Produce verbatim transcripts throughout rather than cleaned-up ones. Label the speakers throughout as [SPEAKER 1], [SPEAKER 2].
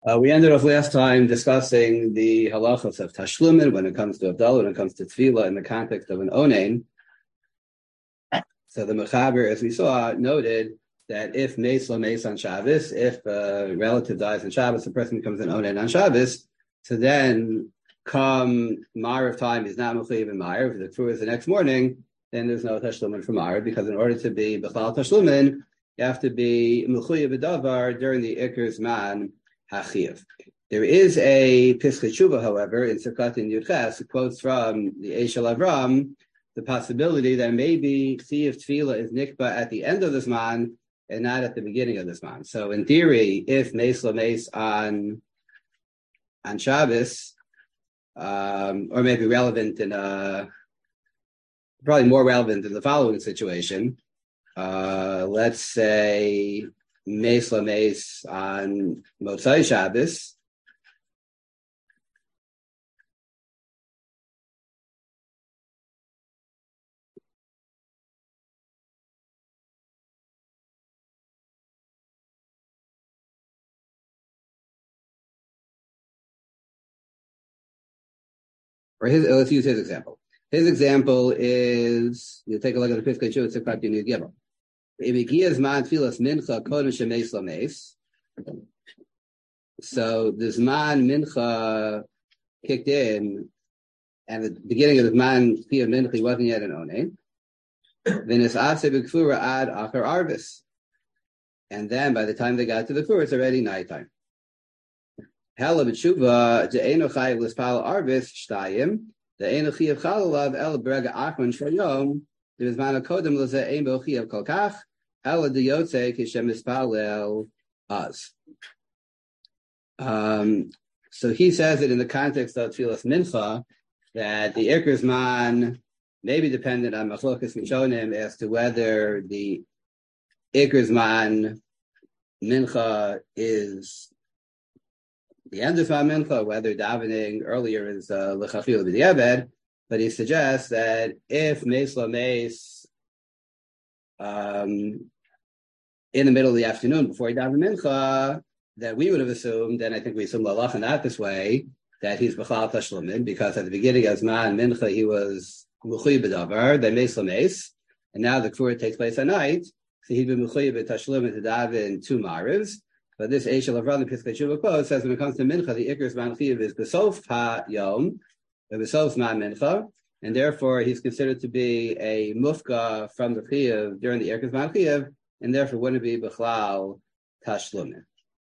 [SPEAKER 1] Uh, we ended off last time discussing the halachos of tashlumin when it comes to Havdalah, when it comes to tefillah in the context of an onein. So the Mechaber, as we saw, noted that if meis lo meis on Shabbos, if a relative dies on Shabbos, the person becomes an onein on Shabbos, so then come Ma'ariv time, he's not mechuyev in Ma'ariv. If the kfur is the next morning, then there's no tashlumin for Ma'ariv, because in order to be b'chlal tashlumin, you have to be mechuyev b'davar during the Iker Zman Hachiv. There is a Piskei Tshuva, however, in Sukkot in Yudches, it quotes from the Eshel Avram, the possibility that maybe Chiyuv Tefillah is nikba at the end of the Zman and not at the beginning of the Zman. So in theory, if Meis La Meis on, on Shabbos, um, or maybe relevant in a, probably more relevant in the following situation, uh, let's say Meis La Meis on Motzai Shabbos, or his, let's use his example. His example is, you take a look at the Piskei Tshuva, Tziprat Yud Gimel. So the Zman Mincha kicked in, and at the beginning of the Zman Piyah Mincha, he wasn't yet an Onein. Then it's Ase B'Kfura ad Achar Arvis. And then by the time they got to the Kfura, it's already nighttime. Hela b'tshuva de'enu chayiv l'spal arvis shtayim de'enu chiyav chalalav el brega achman shayom de'bizman hakodem l'zeh ein bo chiyav kol kach ela de'yotze kishem mispalel az. Um, so he says it in the context of Tfilas Mincha that the Iker Zman may be dependent on machlokas mishonim as to whether the Iker Zman Mincha is the end of Mincha, whether davening earlier is l'chachil b'diabed, but he suggests that if meis la meis um, in the middle of the afternoon before he daven Mincha, that we would have assumed, and I think we assume l'alacha not this way, that he's b'chal tashlumin, because at the beginning of Zman Mincha he was m'chuy b'davar, then meis la meis, and now the kfura takes place at night, so he'd be m'chuy b'tashlumin to daven two marivs. But this Eshel Avram, the Piskei Tshuva quote, says when it comes to Mincha, the Iker Zman Chiyuv is B'sof Ha-Yom, B'sof Zman Mincha, and therefore he's considered to be a mufka from the Chiyuv during the Iker Zman Chiyuv, and therefore wouldn't be B'chlal Tashlumin.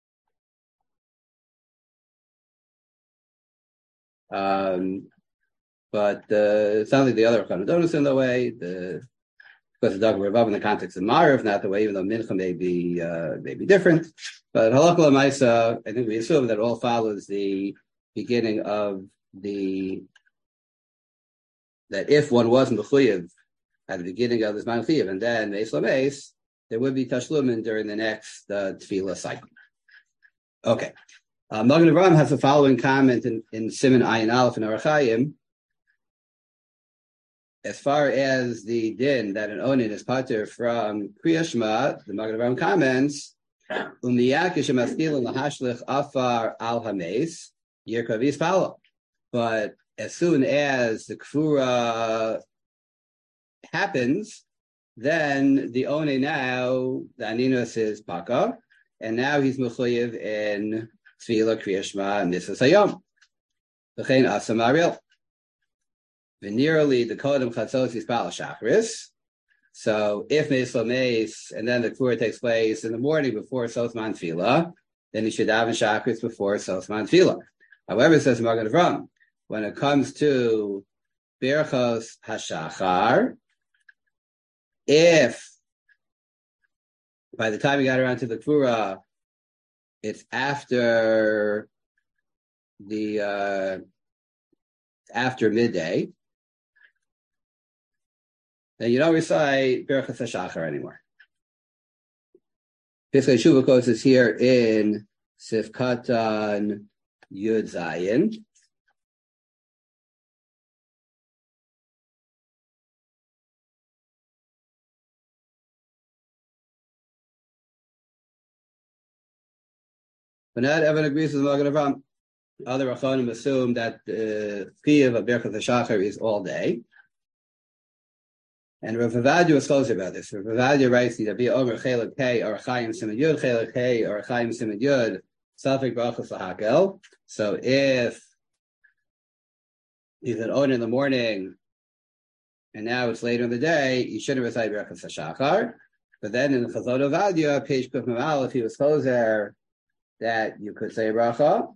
[SPEAKER 1] Um, but uh, it sounds like the other Chanadonis in the way, the because the Dagmar above in the context of Ma'ariv, not the way, even though Mincha may be uh, may be different. But Halakha L'Maisa, I think we assume that all follows the beginning of the, that if one wasn't Mechuyev at the beginning of the Zman Chiyuv, and then Meis La Meis, there would be Tashlumin during the next uh, Tefillah cycle. Okay. Uh, Magen Avraham has the following comment in, in Siman Ayin Aleph in Orach Chayim. As far as the din that an onin is pater from Kriya Shema, the Magen Avraham comments, Umiyakish Maskil Lahashlich Afar Al Hames, Yerkavis Palo. But as soon as the Kfura happens, then the onin now, the Aninos is Paka, and now he's Mechuyev in Tefillah Kriya Shema and Mitzvah Sayom. V'chein Asam Ariel. Venerally, the Kodem Chatzos is Baal Shachris. So if Meis La Meis, and then the Kfura takes place in the morning before Sosman Tefillah, then he should daven Shachris before Sosman Tefillah. However, it says Magen Avraham, when it comes to Berchos HaShachar, if by the time he got around to the Kfura, it's after the uh, after midday, then you don't recite Berachas HaShachar anymore. Piskei Tshuva quotes is here in Sifkatan Yud Zayin. But not everyone agrees with the Magen Avraham. Other Rachonim assume that the Chiyuv of Birchas HaShachar is all day. And Rav Avadia was closer about this. Rav Avadia writes, "Either be over Chelek Hey or Chaim Simon Yud, Chelek Hey or Chaim Simon Yud, Safek Brachos Lahakel." So if he's an on in the morning, and now it's later in the day, you shouldn't recite Birchas HaShachar. But then in the Chazon Avadia, page Kuf Mamal, if he was closer, that you could say bracha.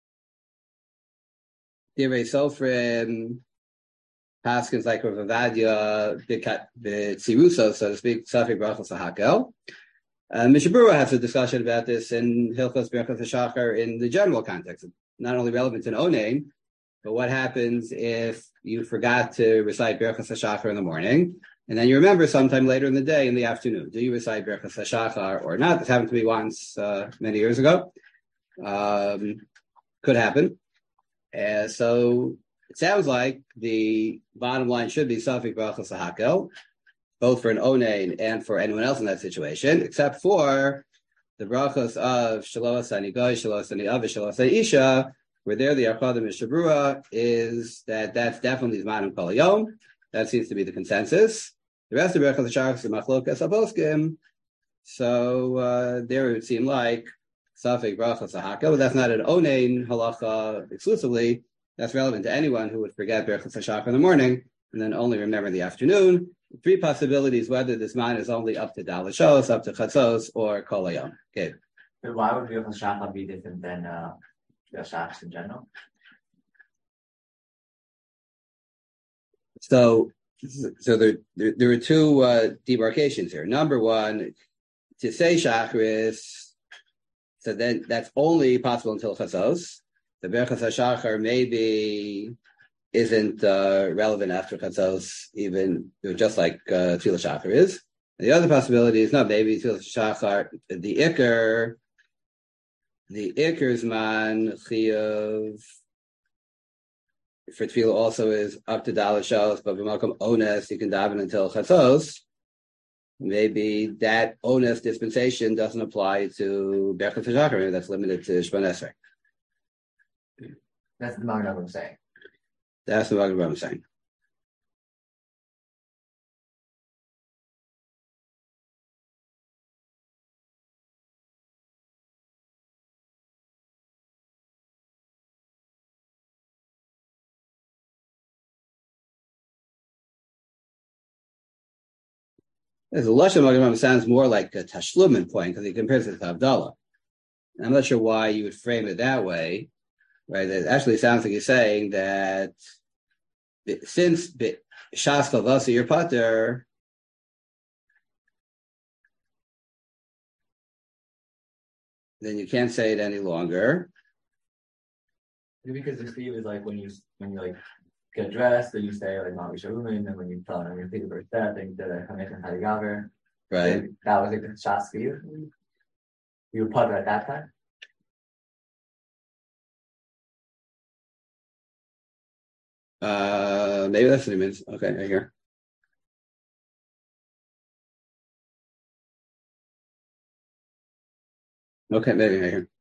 [SPEAKER 1] Divrei Sofrim, Paskins like Rav Avadia, B'tziruso, so to speak, Safek Brachos Lahakel. Uh, Mishnah Berurah has a discussion about this in Hilchos Birchas HaShachar in the general context, not only relevant in Onein, but what happens if you forgot to recite Birchas HaShachar in the morning, and then you remember sometime later in the day, in the afternoon. Do you recite Birchas HaShachar or not? This happened to me once uh, many years ago. Um, could happen. Uh, so it sounds like the bottom line should be Safek Brachos Lahakel, both for an Onein and for anyone else in that situation, except for the brachos of Shelo Asani Goy, Shelo Asani Av, Shelo Asani Isha, where there the Archad of Mishnah Berurah is that that's definitely Zmanim Kol Hayom. That seems to be the consensus. The rest of the brachos of Shachar is Machlokas Aboskim. So uh, there it would seem like Safek Brachos Lahakel, but that's not an Onein halacha exclusively. That's relevant to anyone who would forget Birchas HaShachar in the morning and then only remember in the afternoon. Three possibilities whether this man is only up to Dalet Shos, up to Chatzos, or Kol Hayom. Okay.
[SPEAKER 2] But why would Birchas HaShachar be different than uh, Shachar in general?
[SPEAKER 1] So, so there, there, there are two uh, demarcations here. Number one, to say Shacharis, so then that's only possible until Chatzos. The Birchas HaShachar maybe isn't uh, relevant after Chatzos, even just like uh, Tefillah Shachar is. And the other possibility is no, maybe Tefillah Shachar, the Iker, the Iker's man Chiyuv for Tefillah also is up to Dalet Shos, but b'malkom Ones you can daven until Chatzos. Maybe that Ones dispensation doesn't apply to Birchas HaShachar. Maybe that's limited to Shemona Esrei.
[SPEAKER 2] That's the Magen Avraham saying.
[SPEAKER 1] That's the Magen Avraham saying. There's a Lashon Magen Avraham sounds more like a Tashlumin point because he compares it to Havdalah. I'm not sure why you would frame it that way. Right? It actually sounds like you're saying that since Shas Kavasa your pater, then you can't say it any longer.
[SPEAKER 2] Because the Steve is like when you when you like get dressed, then you say like Ma'avi Shavumin, and when you tell them you're thinking about that, then you did a Kamechan Harigaver.
[SPEAKER 1] Right.
[SPEAKER 2] That was like the Shas for you. You were pater at that time.
[SPEAKER 1] Uh, maybe that's what it means. Okay, right here. Okay, maybe right here.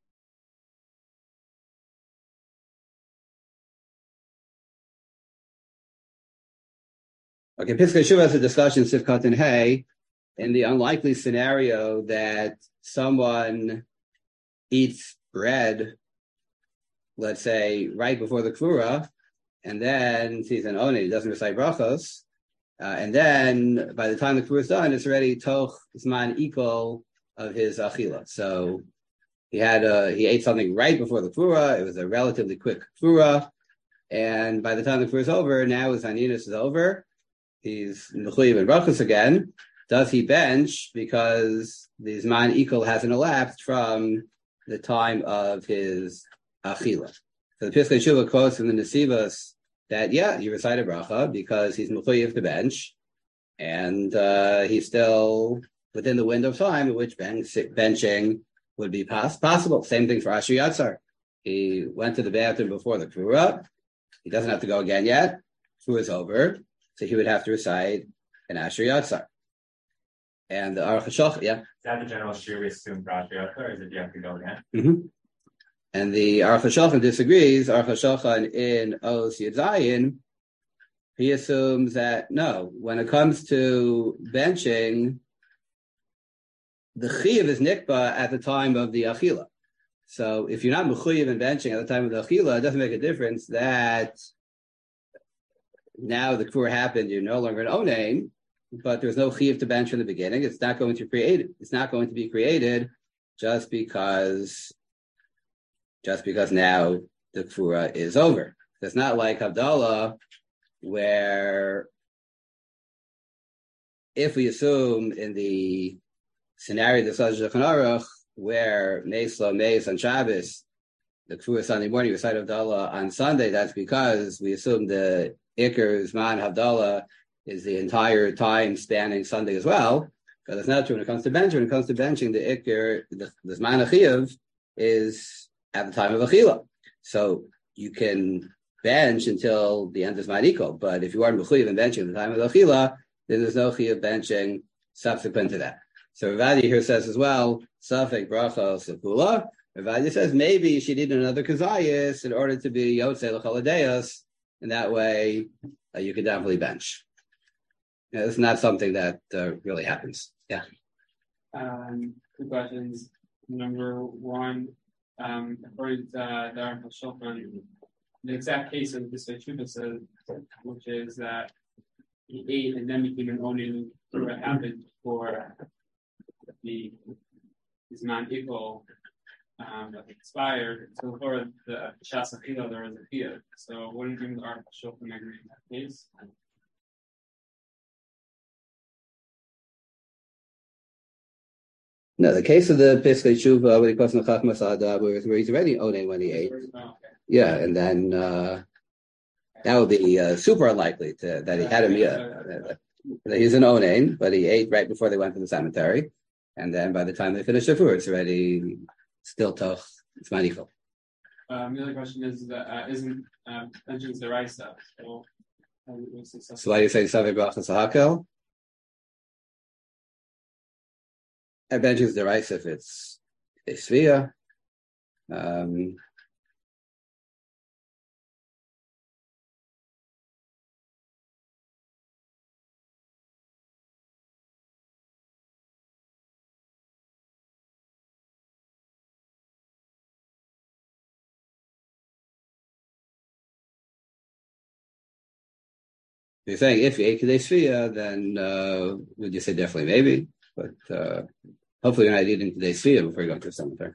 [SPEAKER 1] Okay, Piskei Shuvah has a discussion, Sivkat and Hay, in the unlikely scenario that someone eats bread, let's say, right before the Kvura, and then sees an Oni, doesn't recite brachos, uh, and then by the time the Kvura is done, it's already Toch Zman Ikol of his Achila. So he had a, he ate something right before the Kvura, it was a relatively quick Kvura, and by the time the Kvura is over, now his Aninus is over, he's Mechuyev and brachos again. Does he bench because the Zman Ikol hasn't elapsed from the time of his Achila? So the Piskei Shuvah quotes from the Nesivos that, yeah, you recite a bracha because he's mechuyev to bench, and uh, he's still within the window of time at which bench, benching would be pos- possible. Same thing for Asher Yatzar. He went to the bathroom before the Kvura. He doesn't have to go again yet. Kvura is over, so he would have to recite an Asher Yatzar. And the Aruch HaShulchan, yeah.
[SPEAKER 3] Is that the general shiur we assume for Asher Yatzar, or is it you have to go again?
[SPEAKER 1] Mm-hmm. And the Aruch HaShulchan disagrees. Aruch HaShulchan in Os Yud Zayin, he assumes that no, when it comes to benching, the chiyuv is nikba at the time of the achila. So if you're not mechuyev in benching at the time of the achila, it doesn't make a difference that now the kfur happened, you're no longer an onain, but there's no chiyuv to bench from the beginning. It's not going to create. It's not going to be created just because, just because now the kfura is over. It's not like Havdalah, where if we assume in the scenario that says Shulchan Aruch, where Meisla Meis on Shabbos, the kfura Sunday morning, recite Havdalah on Sunday, that's because we assume the Iker Zman Havdalah is the entire time spanning Sunday as well. But that's not true when it comes to benching. When it comes to benching, the Iker, the, the Zman Achiyav is at the time of Achila. So you can bench until the end of Zman Ikol. But if you are Mechuyev and benching at the time of Achila, then there's no Chiyav benching subsequent to that. So Ravadi here says as well, Safek Bracha Sepula. Ravadi says maybe she needed another Kazayas in order to be Yotzei L'Chaladeus, and that way uh, you could definitely bench. Yeah, it's not something that uh, really happens. Yeah.
[SPEAKER 3] Um, two questions. Number one, um, according to uh, the Aruch HaShulchan, the exact case of this Tshuva says, which is that he ate and then became an onin, what happened for the Zman Ikol um, expired. So for the Shas Achila, there was a Chiyuv. So what do you think the Aruch HaShulchan agree in that case?
[SPEAKER 1] No, the case of the Piskei Tshuva, where he calls Nechach Masada, where he's already onin when he ate.
[SPEAKER 3] Oh, okay.
[SPEAKER 1] Yeah, and then uh, that would be uh, super unlikely to, that he had him. Yeah, uh, he's an onain, but he ate right before they went to the cemetery, and then by the time they finished the food, it's already still toch. It's manichol.
[SPEAKER 3] Um, the other question is that uh, isn't uh, pensions the right stuff? So, uh,
[SPEAKER 1] so why do you say Savei Brachas Hakel? I bench is the right if it's a svia. Um, If you're saying if you ate Kedei Svia, then uh, would you say definitely maybe? But uh, hopefully you're not eating Kedei Svia before you go to the cemetery.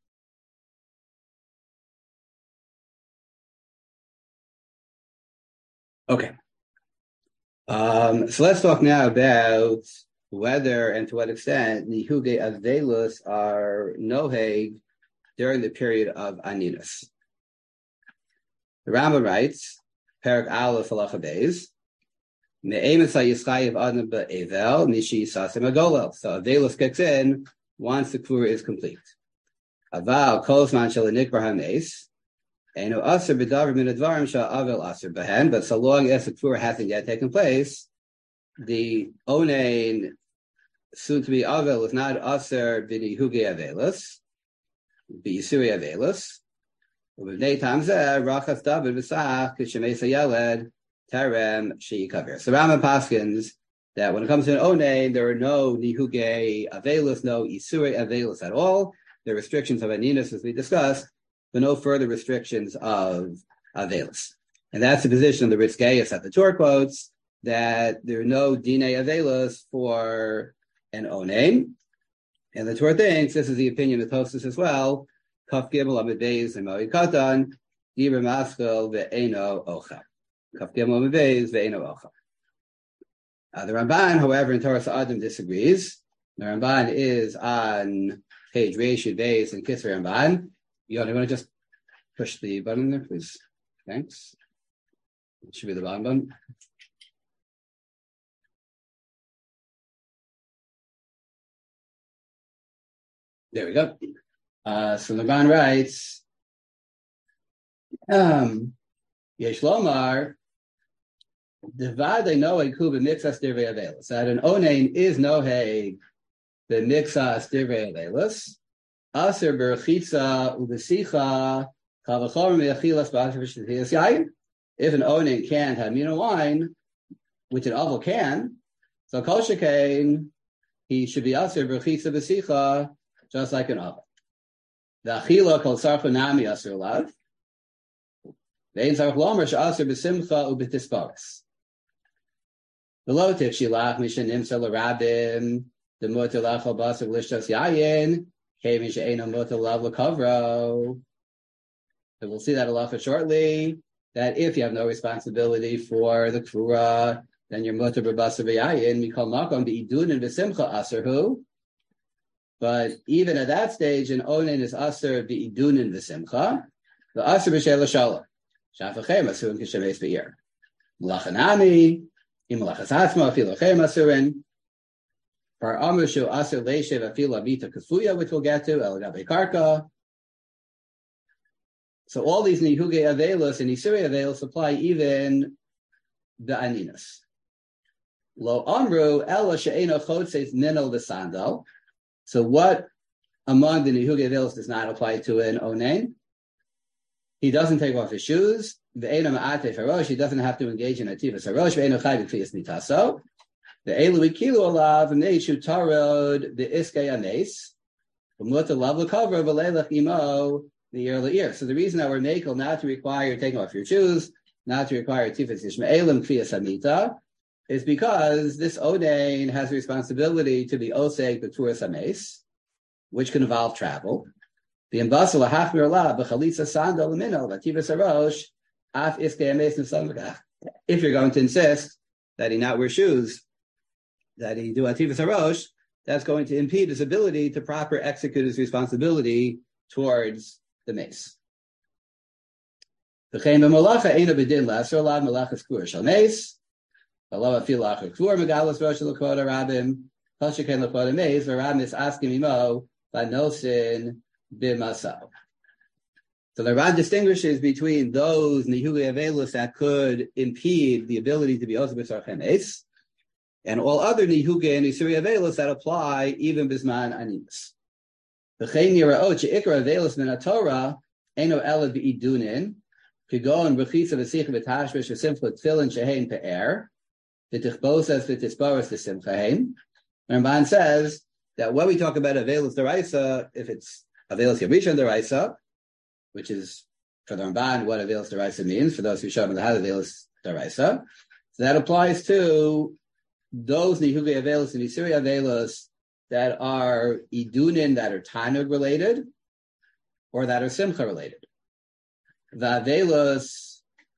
[SPEAKER 1] Okay. Um, so let's talk now about whether and to what extent Nihuge Avelus are noheg during the period of Aninus. The Rambam writes, Perak Aleph Halacha Beis, Me'emes HaYischayev Adam Be'evel, Nishi Sasim Agolel. So Avelus kicks in once the Kfura is complete. Aval Kolzman Shel Nikbar HaMeis, Eino Aser B'Davar Min Advarim Shel Avel Aser Behen, but so long as the Kfura hasn't yet taken place, the Onein, soon to be Avel, is not Aser B'Nihuge Avelus, B'Yisuri Avelus, Ubnei Tamzeh, Rachas David V'Sach, K'Shemesa Yeled, Terem Sheikavir. So Rambam paskins that when it comes to an Onein, there are no Nihuge Avelus, no Isuri Avelus at all. The restrictions of Aninus, as we discussed, but no further restrictions of Avelus. And that's the position of the Ritzgeus at the Torah quotes, that there are no Dine Avelus for an Onein. And the Torah thinks, this is the opinion of Tosfos as well, Kaf Gimel Amid Beis and Moed Katan, Dibur Maskil Ve'eno Ocha. Kaf Gimel Amid Beis Ve'eno Ocha. Uh, the Ramban, however, in Torah Sa'adim disagrees. The Ramban is on page Reish Beis and Kisser Ramban. You want to just push the button there, please? Thanks. It should be the bottom button. There we go. Uh, so the Ramban writes, um, Yesh Lomar, Devade Noeg Kuba Mixas Dirvei Avelis. That an Onein is Noeg the Mixas Dirvei Avelis. Aser berchitza ubesicha kavachor meachilas b'asher yayin. If an onen can't have mina wine, which an oval can, so kol shekain, he should be aser berchitza besicha, just like an oval. The achila kol sarfa nami aser lav. Vein sarf lomer she'aser b'simcha u'b'tisparis. The lotif shilach mishen imsa l'rabim the mutar lachal basar l'shtos yayin kevin she'eno mutar lav l'kavro. So we'll see that halacha shortly. That if you have no responsibility for the kvura, then you're mutar b'basar v'yayin mikol makom b'idunin v'simcha aserhu. But even at that stage, an onen is aser b'idunin v'simcha. The aser b'shel l'shalom. Shafachem asurin kishemes be'ir. L'lachanami. So all these nihuge avelos and isuri avelos apply even the aninas. Lo amru ella she'ena chotzeis minol the sandal. So what among the nihuge avelos does not apply to an onen? He doesn't take off his shoes. The Einam Ate Farosh, he doesn't have to engage in Ativas Farosh, Ve'enu Chai B'Kfiyas Nitaso. The Elu Ikilu Alav, Neishu Tarod, the Iskei Anes, V'muta Lav L'Kavra, V'leilach Imo, the year L'Ir. So the reason that we're makel not to require taking off your shoes, not to require Tifas Yishmaelim Kfiyas Amita, is because this Odain has a responsibility to be Oseg B'Turas Ames, which can involve travel. The Embasal Hachmir La, B'Chalitza Sandal L'Minol, V'Tivas Arosh, if you're going to insist that he not wear shoes, that he do ativas harosh, that's going to impede his ability to proper execute his responsibility towards the mace. So the Rad distinguishes between those nihuge avelus that could impede the ability to be oseh b'tzar chemes, and all other nihuge and isuri avelus that apply even bisman animus. The V'chein yiraot she'ikra avelus min haTorah eno ela b'idunin kigon b'chitza v'sicha v'tashvish v'simcha tefillin shehein pe'er v'tichbosas v'tisparos v'simchahein. Ramban says that when we talk about avelus deraisa, if it's avelus yabrisha deraisa, which is for the Ramban what Avelis Deraisa means, for those who show them how Avelis Deraisa. So that applies to those Nihuge Avelis and Isuri Avelis that are Idunin, that are Tanug related, or that are Simcha related. The Avelis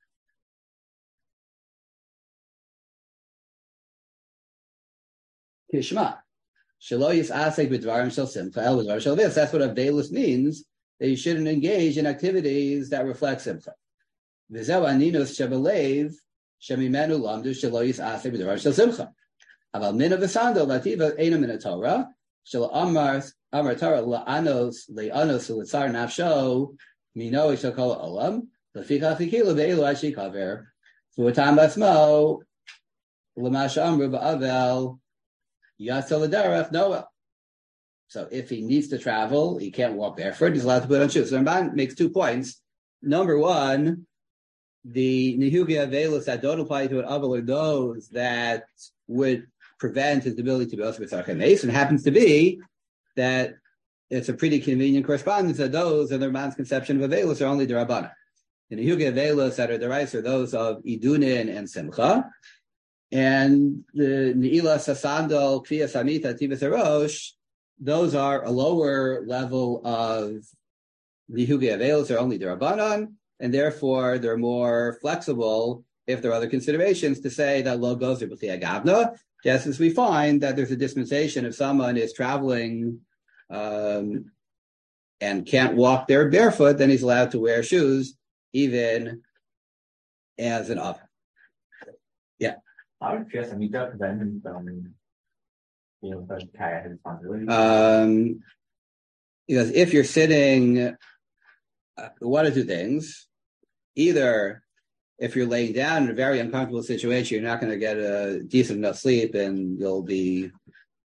[SPEAKER 1] Kishma. Shelo Yisasek B'dvarim Shel Simcha El B'dvarim Shel Avelis. That's what Avelis means, that you shouldn't engage in activities that reflect simcha. V'zeu aninus shebelev shemimenu lamdu shelo yisaseh b'davar shel simcha. Aval mina v'sando lativa eina min haTorah shel amar amar Torah la'anos le'anos u'litzar nafsho mino shel kol olam lefikach hikilu be'elu ashi kaver v'utam basmo l'masha amru ba'avel yatzal l'derech Noah. So if he needs to travel, he can't walk barefoot, he's allowed to put on shoes. So Ramban makes two points. Number one, the nihuge avelus that don't apply to an avel are those that would prevent his ability to be oseh b'tzar chemes, and happens to be that it's a pretty convenient correspondence that those in the Ramban's conception of avelus are only derabbanan. The nihuge avelus that are derais are those of idunin and simcha, and the ne'ilas sasandal kfiyas amita tivas harosh, those are a lower level of nihuge avelus, are only derabanan, and therefore they're more flexible if there are other considerations to say that lo gozer b'chiyah gavna, just as we find that there's a dispensation if someone is traveling um, and can't walk there barefoot, then he's allowed to wear shoes even as an oven. Yeah.
[SPEAKER 2] How would Kfiyas Amita prevent him from you know, but carry out his responsibility?
[SPEAKER 1] Um, because if you're sitting, uh, one of two things. Either if you're laying down in a very uncomfortable situation, you're not going to get a decent enough sleep and you'll be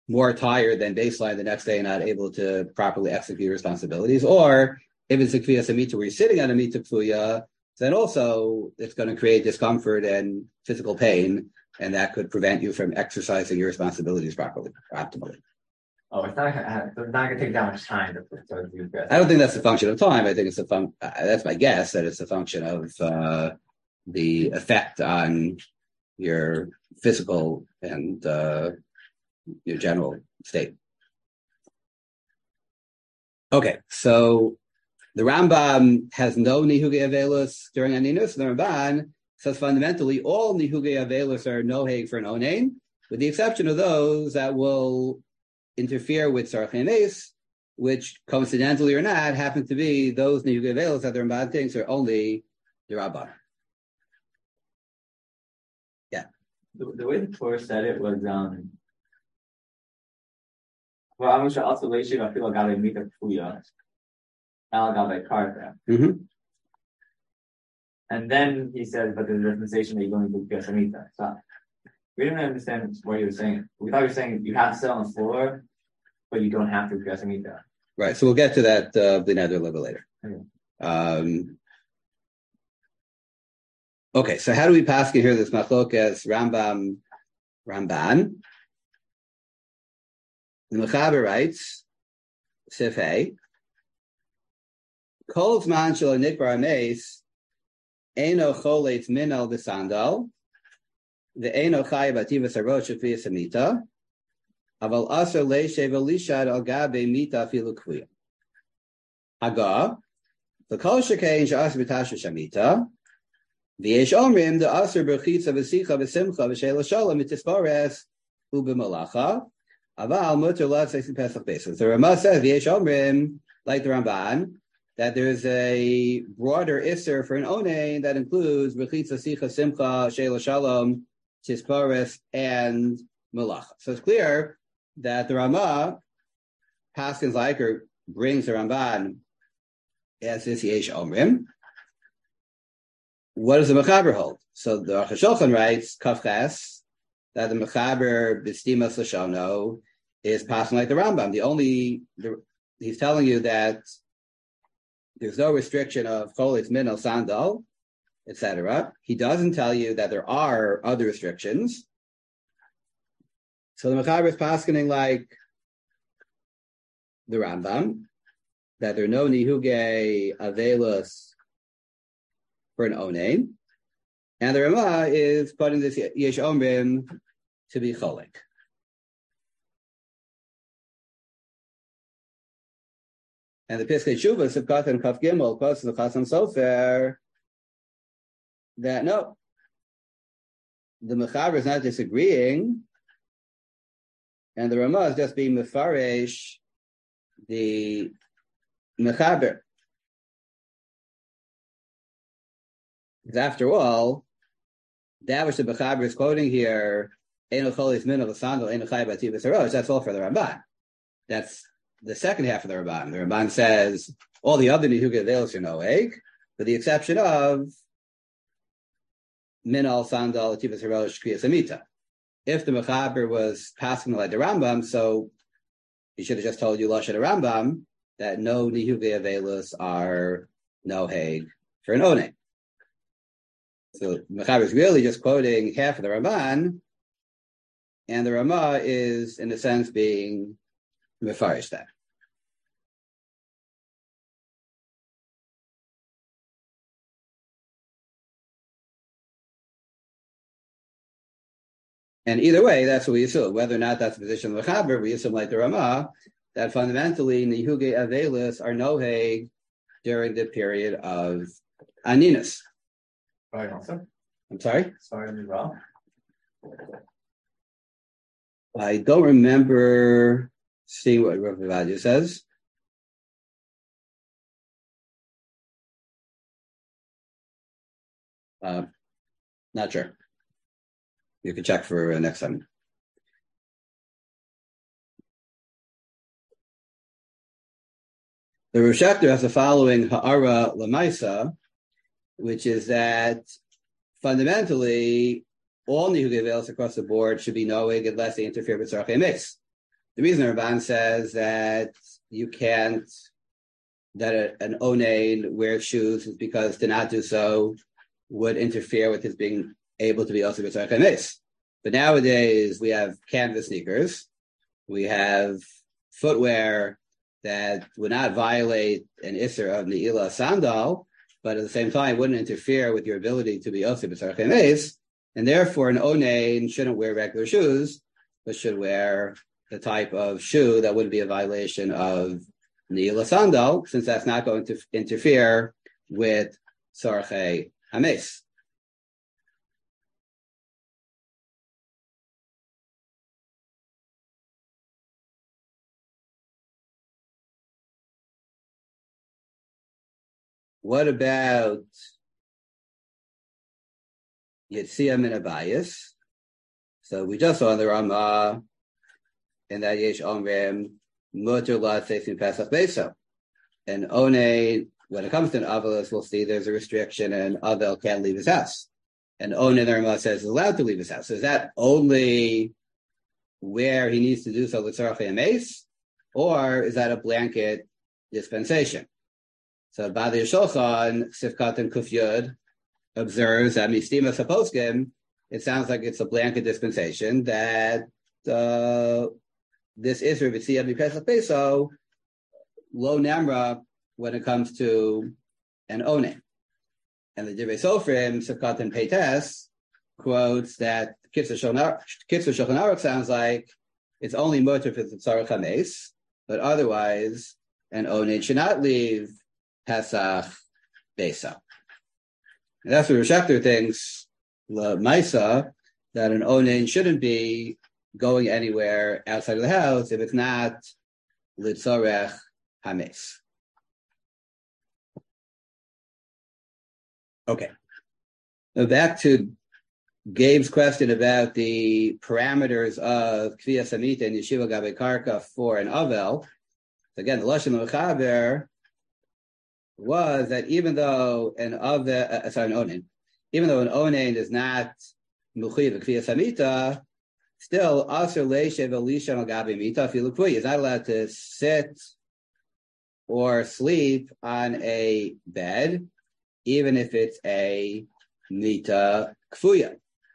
[SPEAKER 1] more tired than baseline the next day and not able to properly execute responsibilities. Or if it's a kfiyas amita where you're sitting on a mita kfuya, then also it's going to create discomfort and physical pain, and that could prevent you from exercising your responsibilities properly, optimally.
[SPEAKER 2] Oh, it's not, it's not going to take that much time to, to do this.
[SPEAKER 1] I don't think that's a function of time. I think it's a fun. Uh, that's my guess that it's a function of uh, the effect on your physical and uh, your general state. Okay, so the Rambam has no nihugei avelus during aninus. The Ramban says fundamentally all nihugei avelus are noheg for an onein, with the exception of those that will interfere with sarchei meis, which coincidentally or not happen to be those nihugei avelus that the Ramban thinks are only the Rabban. Yeah.
[SPEAKER 2] The, the way the Torah said it was, um, well, I'm sure also leishiv I feel like I meet the kuya.
[SPEAKER 1] Mm-hmm.
[SPEAKER 2] And then he says, but there's a dispensation that you're going to do Gasamita. So we didn't understand what you were saying. We thought you were saying you have to sit on the floor, but you don't have to Gasamita.
[SPEAKER 1] Right. So we'll get to that uh, the nether a little bit later.
[SPEAKER 2] Okay.
[SPEAKER 1] Um, okay. So how do we pass here this machlokas Rambam Ramban? The Mechaber writes, Sif A. Kol zman shelo nikbar ameis, eino choletz minal b'sandal, ve'eino chayav ativas harosh shefiyas hamita, aval aser leishev elishad al gabe mita afilu kvuya. Haga, v'kol shekein she'aser b'tasha shamita, v'yesh omrim the aser b'chitza v'sicha v'simcha v'shela shalom mitispares u'b'malacha, aval muter latzes pesach beis. The Rama says v'yesh omrim, like the Ramban, that there's a broader isser for an onein that includes Rechitza, Sicha, Simcha, Sheila Shalom, Tisparis, and Malacha. So it's clear that the Ramah, Paskins like or brings the Ramban as this Yesh Omrim. What does the Mechaber hold? So the Aruch HaShulchan writes, Kafches, that the Mechaber, B'stimas Lashono, is passing like the Rambam. The only, the, he's telling you that there's no restriction of choletz minal sandal, et cetera. He doesn't tell you that there are other restrictions. So the Mechaber is paskening like the Rambam, that there are no nihugei avelus for an onein, and the Ramah is putting this yesh omrim to be cholek. And the Piskei Shuvah, Sivkat and Kaf Gimel, close to the Chasam Sofer, that no, the Mechaber is not disagreeing, and the Ramah is just being Mefaresh, the Mechaber. Because after all, that which the Mechaber is quoting here, Eino Cholis Min of the Sandal, Eino Chai Bativas Harosh, that's all for the Ramban. That's the second half of the Ramban. The Ramban says all the other nihugei avelus are no egg, with the exception of minal sandal ativas harosh kriyas amita. If the Mechaber was passing like the Rambam, so he should have just told you lashon Rambam that no nihugei avelus are no egg for an onein. So Mechaber is really just quoting half of the Ramban, and the Ramah is in a sense being mefarish that. And either way, that's what we assume. Whether or not that's the position of the Mechaber, we assume like the Ramah, that fundamentally nihugei avelus are noheg during the period of aninus.
[SPEAKER 2] Right, also.
[SPEAKER 1] I'm sorry?
[SPEAKER 2] Sorry, I'm wrong.
[SPEAKER 1] I don't remember seeing what Rav Ovadia says. Uh, not sure. You can check for uh, next time. The Rosh Hashanah has the following ha'ara l'maisa, which is that fundamentally all nihugei avelus across the board should be noeg unless they interfere with sarchei meis. the reason the Ramban says that you can't, that a, an onain wears shoes is because to not do so would interfere with his being able to be also b'tzarech hames. But nowadays we have canvas sneakers, we have footwear that would not violate an isser of ne'ilah sandal, but at the same time wouldn't interfere with your ability to be also b'tzarech hames, and therefore an onain shouldn't wear regular shoes, but should wear the type of shoe that would be a violation of ne'ilah sandal, since that's not going to interfere with tzarech hames. What about Yetzia min Abayis? So we just saw in the Ramah, and that Yesh Omrim Mutter La Tzeis Pesach Beso. And Onein, when it comes to an Avalos, we'll see there's a restriction, and Avel can't leave his house. And Onein, the Ramah says, is allowed to leave his house. So is that only where he needs to do so with Tzarech Hames, or is that a blanket dispensation? So Badi Shulchan, Sifkat and Kuf Yud, observes that Mistima Saposkim, it sounds like it's a blanket dispensation that uh, this Isra V'tziyah B'Pesach Peso, lo namra when it comes to an onen. And the Divrei Sofrim, Sifkat and Peites, quotes that Kitzur Shulchan Aruch sounds like it's only motor for the Tzarech Hames, but otherwise an onen should not leave Pesach Besa. And that's what Reshefter thinks, La Maisa, that an onen shouldn't be going anywhere outside of the house if it's not Litzorech Hames. Okay. Now back to Gabe's question about the parameters of Kviyas Hamita and Yeshiva Gabe Karka for an Avel. So again, the Lashon of Mechaber was that even though an Avel, uh, sorry, an Onen, even though an Onen is not Mechuyev Kviyas Hamita, still Aser Leishev Elishan Al Gabe Mita Filu is not allowed to sit or sleep on a bed, even if it's a Mita Kfuya.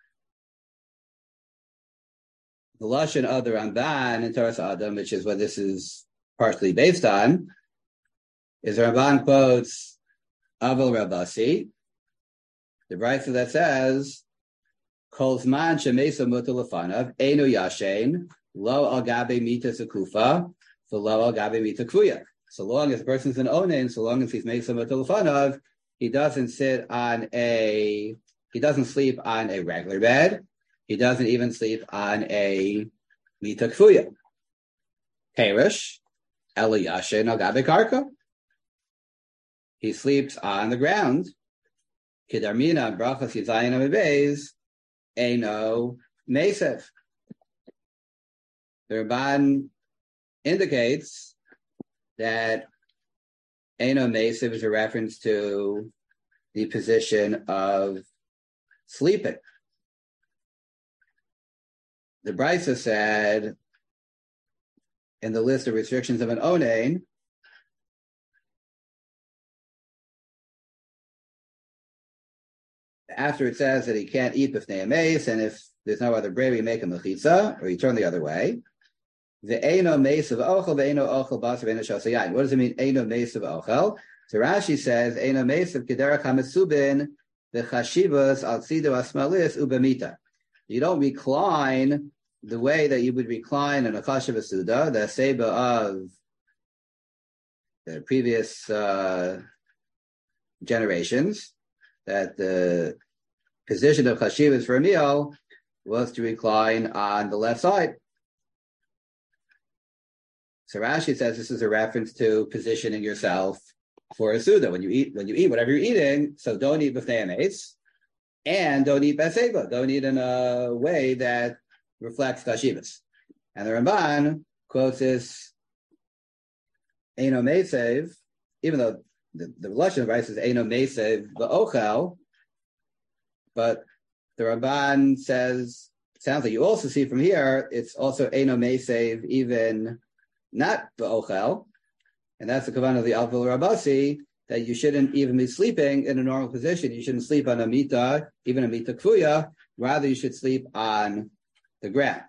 [SPEAKER 1] The Lashon of the Ramban in Toras Adam, which is what this is partially based on, is the Ramban quotes Aval Rabasi, the brayso that says, Kol zman shemesa mutar lefanav eino yashen lo al gabe mita zekufa v'lo al gabe mita kfuya. So long as the person's an onen, so long as he's mesa mutar lefanav, he doesn't sit on a, he doesn't sleep on a regular bed. He doesn't even sleep on a mita kfuya. Perish, ela yashen al gabe karka. He sleeps on the ground. Kidarmina brachas yizayin amibez eino mesef. The Ramban indicates that eino mesef is a reference to the position of sleeping. The brayso said in the list of restrictions of an onen, after it says that he can't eat b'fnei hameis, and if there's no other bread, we make a mechitza, or you turn the other way. The eino meis of ochel, the eino ochel basar, eino shasayayin. What does it mean, eino meis of ochel? So Rashi says, eino meis of kederach hamesubin, the chashivas al tzido asmalis ubamita. You don't recline the way that you would recline in a chashiv suda, the seba of the previous uh, generations, that the position of chashivas for a meal was to recline on the left side. So Rashi says this is a reference to positioning yourself for a suda when you eat. When you eat whatever you're eating, so don't eat b'fnei hameis, and don't eat b'seba. Don't eat in a way that reflects chashivas. And the Ramban quotes this eino meisev, even though The, the Lashon of rice is eino meisev v'ochel, but the Ramban says sounds like you also see from here, it's also Eino Mesev, even not Ba'ochel. And that's the kavanah of the Alvil Rabasi, that you shouldn't even be sleeping in a normal position. You shouldn't sleep on a mita, even a mita kfuya. Rather, you should sleep on the ground.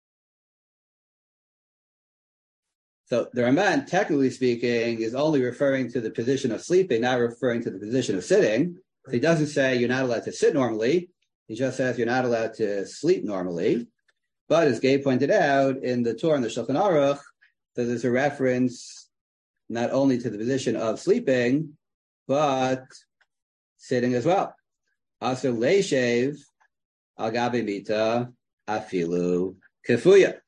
[SPEAKER 1] So the Ramban, technically speaking, is only referring to the position of sleeping, not referring to the position of sitting. So he doesn't say you're not allowed to sit normally. He just says you're not allowed to sleep normally. But as Gabe pointed out in the Torah and the Shulchan Aruch, so there's a reference not only to the position of sleeping, but sitting as well. Also, leishev al gabi mita afilu kefuya.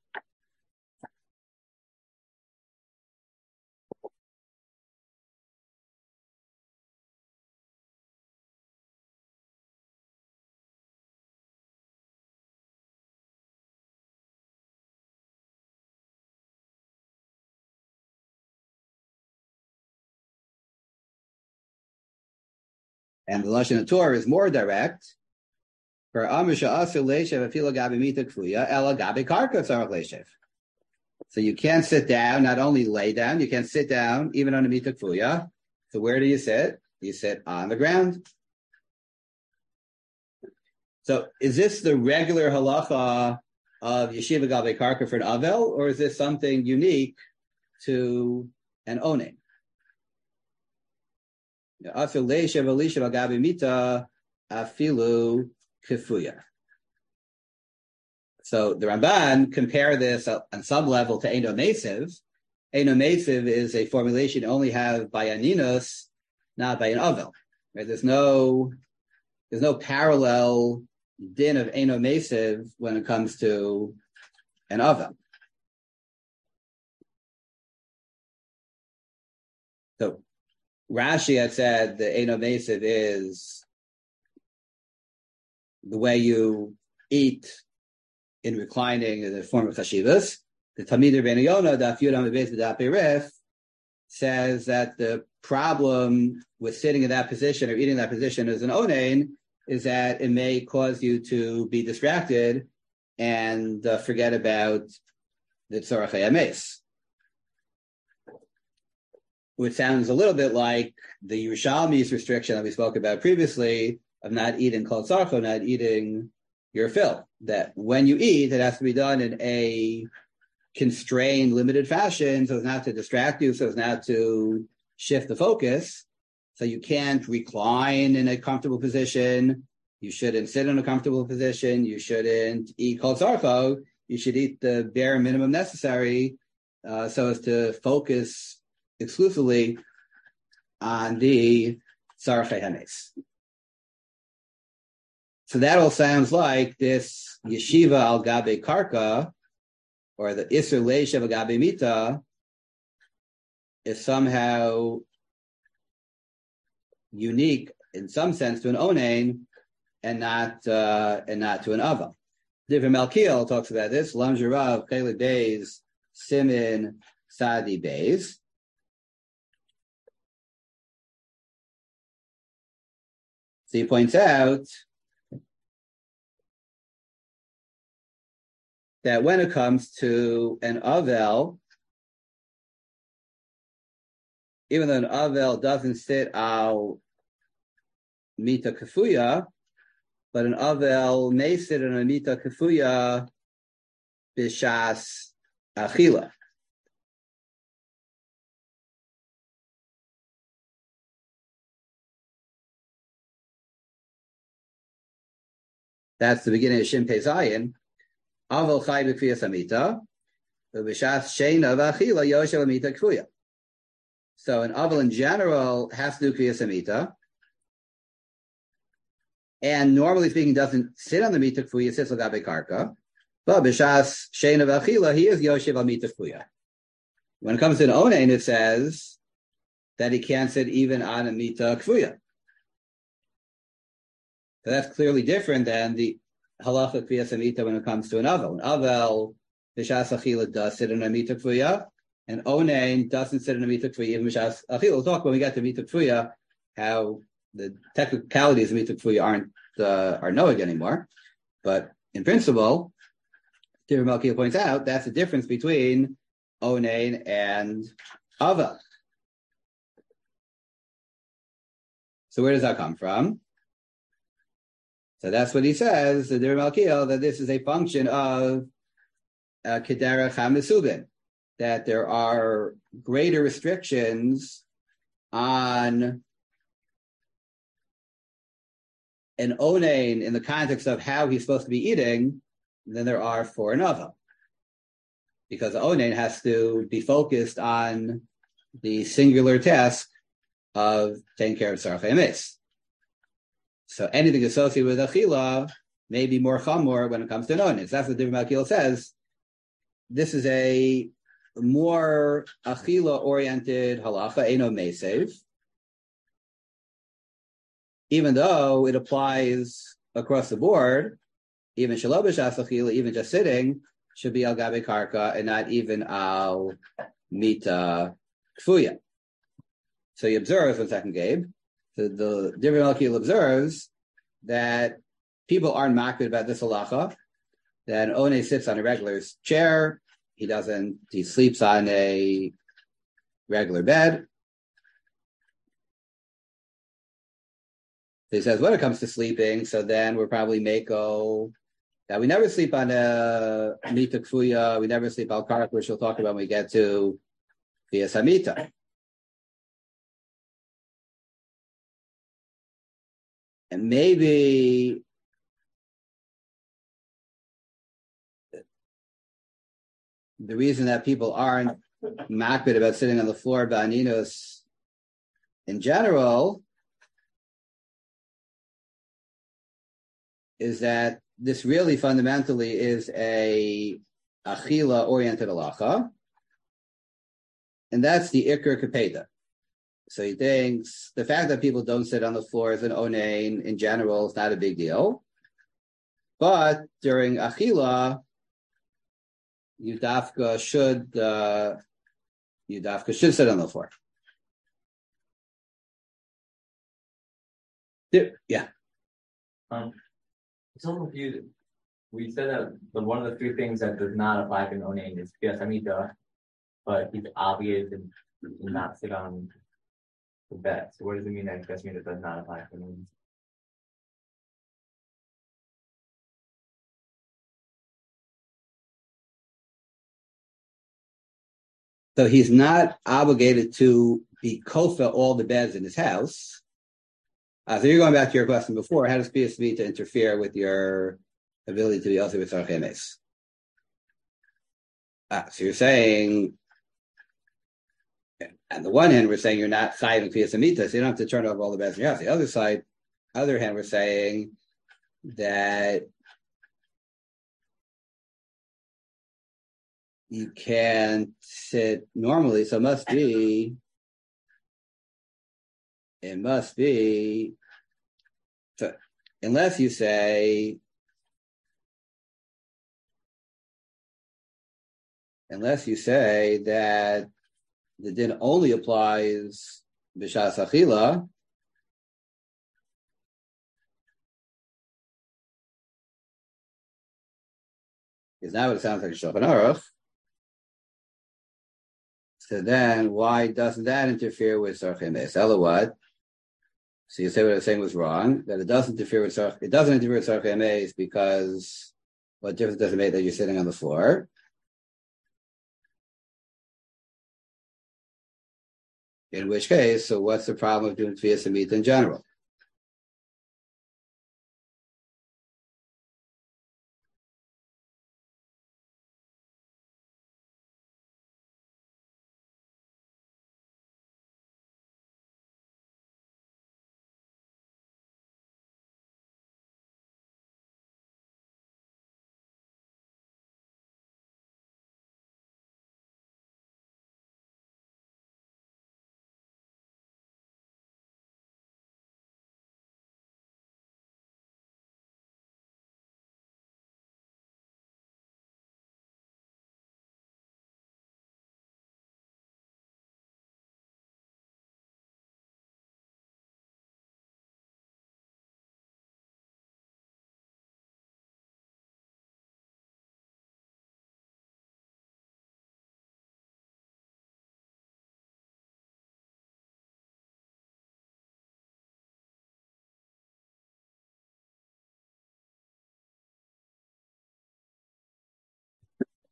[SPEAKER 1] And the Lashon Torah is more direct. For Amisha Asu Leishev Afila Gabi Mita Kfuya Ela Gabi Karka Tzarach Leishev. So you can't sit down, not only lay down, you can't sit down even on a Mita Kfuya. So where do you sit? You sit on the ground. So is this the regular halacha of Yeshiva Gabi Karka for an Avel, or is this something unique to an Onen? So the Ramban compare this on some level to Eino Mesev. Eino Mesev is a formulation you only have by Aninos, not by an Avel. Right? There's no there's no parallel din of Eino Mesev when it comes to an Avel. So Rashi had said the Eino Mesev is the way you eat in reclining in the form of chashivas. The Talmid Ben Yonah, Daf Yudam Beis Daf Peref, says that the problem with sitting in that position or eating in that position as an onein is that it may cause you to be distracted and uh, forget about the tzorach hayames. Which sounds a little bit like the Yerushalmi's restriction that we spoke about previously of not eating kol tzarcho, not eating your fill. That when you eat, it has to be done in a constrained, limited fashion, so as not to distract you, so as not to shift the focus. So you can't recline in a comfortable position. You shouldn't sit in a comfortable position. You shouldn't eat kol tzarcho. You should eat the bare minimum necessary uh, so as to focus exclusively on the tzarech hayames. So that all sounds like this yeshiva al gabe karka, or the isur leishev al gabe mita, is somehow unique in some sense to an onein and not uh, and not to an ava. Different Malkiel talks about this. Lam Jirav Chelik Beis Simin Sadi Beis. So he points out that when it comes to an Avel, even though an Avel doesn't sit al Mita Kefuya, but an Avel may sit on a Mita Kefuya Bishas Achila. That's the beginning of Shin Pei Zayin. Aval chai b'kfiyas amita, v'b'shas sheina v'achila yoshev amita kfuya. So an aval in general has to do kfiyas amita, and normally speaking doesn't sit on the mita kfuya, sits l'gabe karka, but b'shas sheina v'achila, he is yoshev amita kfuya. When it comes to an onein, it says that he can't sit even on a mita kfuya. So that's clearly different than the halacha kfiyas amita when it comes to an avel. An avel, b'shas achila, does sit in a mita kfuya, and onein doesn't sit in a mita kfuya even b'shas achila. We'll talk when we get to mita kfuya how the technicalities of mita kfuya aren't uh, are noeg anymore. But in principle, Tivim Malkiel points out that's the difference between Onain and Ava. So where does that come from? So that's what he says, the Tivim Malkiel, that this is a function of uh, Kedera Chamisubin, that there are greater restrictions on an Onain in the context of how he's supposed to be eating than there are for an Ava. Because the Onain has to be focused on the singular task of taking care of Tzarchei Emes. So anything associated with Achila may be more chamor when it comes to an Onain. So that's what Tivim Malkiel says. This is a more Achila-oriented halacha, Eino Mesev, even though it applies across the board, even Shelo B'Shas Achila, even just sitting, should be al gabe karka and not even al mita kfuya. So he observes, one second, Gabe, the, the Tivim Malkiel observes that people aren't makbid about this halacha, that Onei sits on a regular chair, he doesn't, he sleeps on a regular bed. So he says, when it comes to sleeping, so then we're probably mako that we never sleep on a mita kfuya, we never sleep al karak, which we'll talk about when we get to via samita. And maybe the reason that people aren't makbid about sitting on the floor ba'aninos in general is that this really fundamentally is a achila-oriented halacha, and that's the ikar kapeda. So he thinks the fact that people don't sit on the floor as an onain in general is not a big deal, but during achila, Yudafka should uh, Yudafka should sit on the floor. Yeah.
[SPEAKER 2] Um, it's a little confusing. We said that the one of the three things that does not apply to an onain is piasamita, but he's obligated to not sit on the bed. So what does it mean that piasamita does not apply to an onain?
[SPEAKER 1] So he's not obligated to be kofa all the beds in his house. Uh, so you're going back to your question before. How does piasamita interfere with your ability to be also with Tzarchei Emes? Ah, so you're saying, on the one hand, we're saying you're not chayv piasamita, so you don't have to turn over all the beds in your house. The other side, other hand, we're saying that you can't sit normally, so it must be, it must be, so unless you say, unless you say that the din only applies b'shas achila, is not what it sounds like Shulchan Aruch. So then, why doesn't that interfere with Tzarchei Emes? Ella what? So you say what I was saying was wrong, that it doesn't interfere with Tzarchei, it doesn't interfere with Tzarchei Emes because what difference does it make that you're sitting on the floor? In which case, so what's the problem of doing Tfias Hamita in general?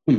[SPEAKER 1] Hmm.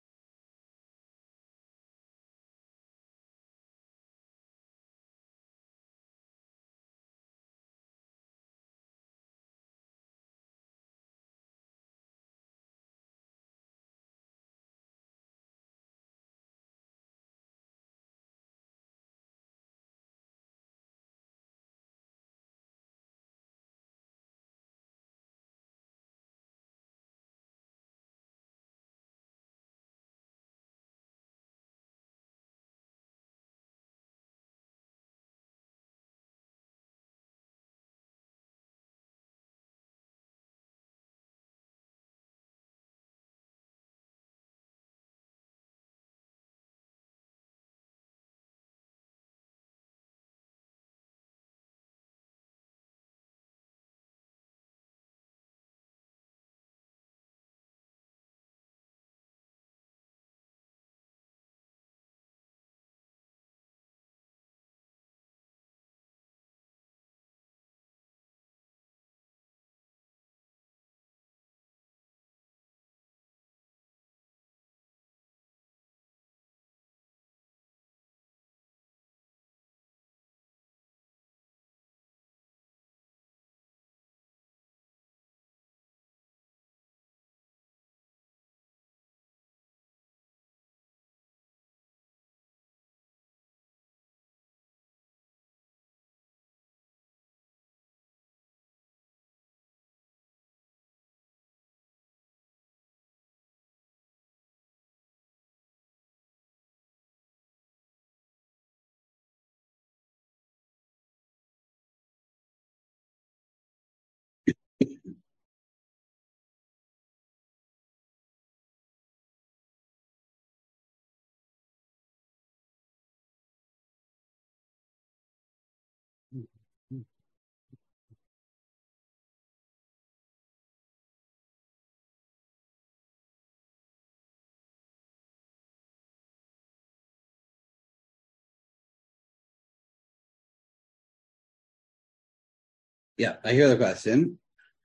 [SPEAKER 1] Yeah, I hear the question.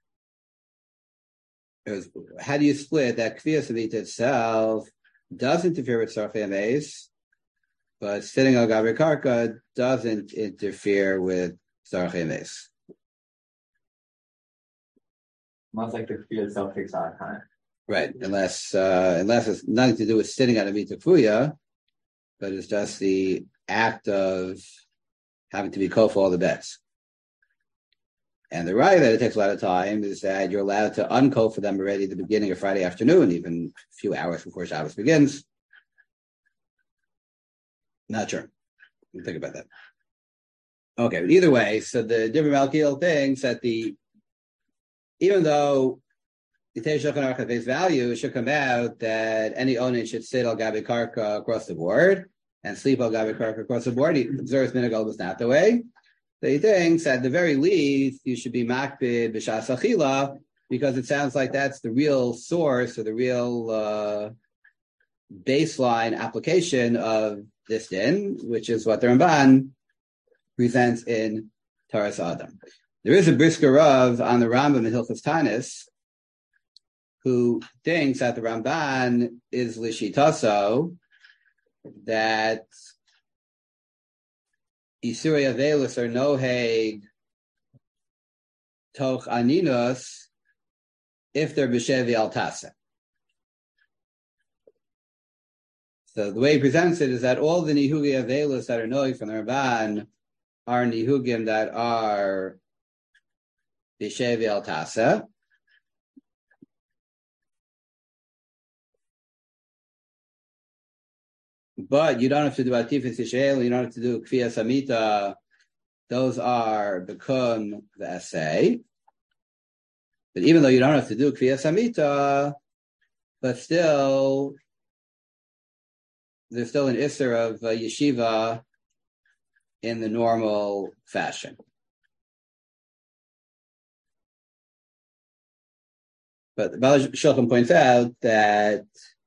[SPEAKER 1] It was, how do you split that Kviyas Amita itself does interfere with Sarfei Ames, but sitting on Gabi Karka doesn't interfere with Sarfei Ames?
[SPEAKER 2] Much like the field itself takes out of time.
[SPEAKER 1] Right, unless uh, unless it's nothing to do with sitting on a Amita Kfuya, but it's just the act of having to be kofar all the bets. And the right that it takes a lot of time is that you're allowed to uncoat for them already at the beginning of Friday afternoon, even a few hours before Shabbos begins. Not sure. Think about that. Okay, but either way, so the different Malkiel thinks that the even though the Tei Shulchan Aruch at face value, it should come out that any onin should sit al Gabi Karka across the board and sleep al Gabi Karka across the board. He observes Minagol was not the way. So he thinks at the very least you should be makbid b'shas achila, because it sounds like that's the real source or the real uh, baseline application of this din, which is what the Ramban presents in Taras Adam. There is a brisker Rav on the Rambam in Hilchos Tanis who thinks that the Ramban is lishitaso, that Isurei Avelis or Noheg Toch Aninos if they're B'Shevi Al Tasa. So the way he presents it is that all the Nihugi Avelis that are Noheg from the Ramban are Nihugim that are B'Shevi Al Tasa. But you don't have to do Atifis Yisrael, you don't have to do Kfiyas Amita. Those are become the essay. But even though you don't have to do Kfiyas Amita, but still, there's still an Isser of uh, Yeshiva in the normal fashion. But the Baal Shulchan points out that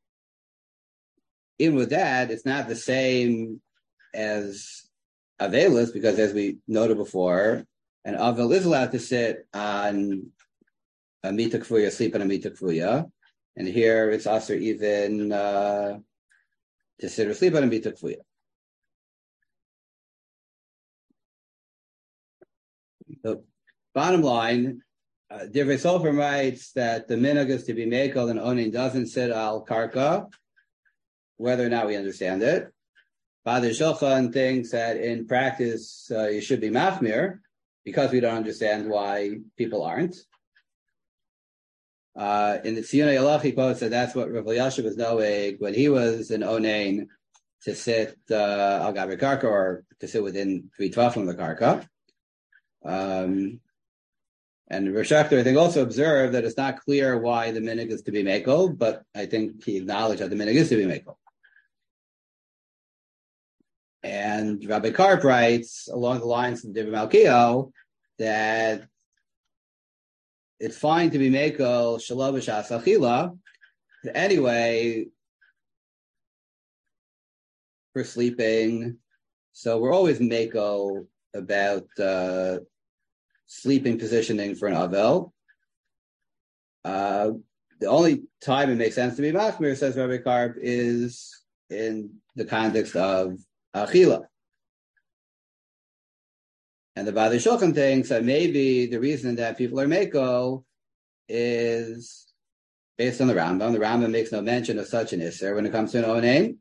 [SPEAKER 1] even with that, it's not the same as Avelis, because as we noted before, an Avel is allowed to sit on a Mita Kfuya, sleep on a Mita Kfuya, And here it's also even uh, to sit or sleep on and be tukfuya. The bottom line, uh, Divrei Sofer writes that the minhag is to be mekel and onin doesn't sit al karka, whether or not we understand it. Father Shulchan thinks that in practice uh, you should be machmir because we don't understand why people aren't. Uh, in the Tziyonei Halach, he quotes that that's what Rav Elyashiv was knowing when he was an onain to sit uh, al gaber karka or to sit within three tvach from the karka. Um, and Rosh Hashanah, I think, also observed that it's not clear why the minhag is to be mekel, but I think he acknowledged that the minhag is to be mekel. And Rabbi Karp writes along the lines of Divrei Malkiel that it's fine to be mekel shalom b'shas achila. Anyway, for sleeping, so we're always mekel about uh, sleeping positioning for an avel. Uh, the only time it makes sense to be machmir, says Rabbi Karp, is in the context of achila. And the Ba'adei Shulchan thinks that maybe the reason that people are mekel is based on the Rambam. The Rambam makes no mention of such an isser when it comes to an onain.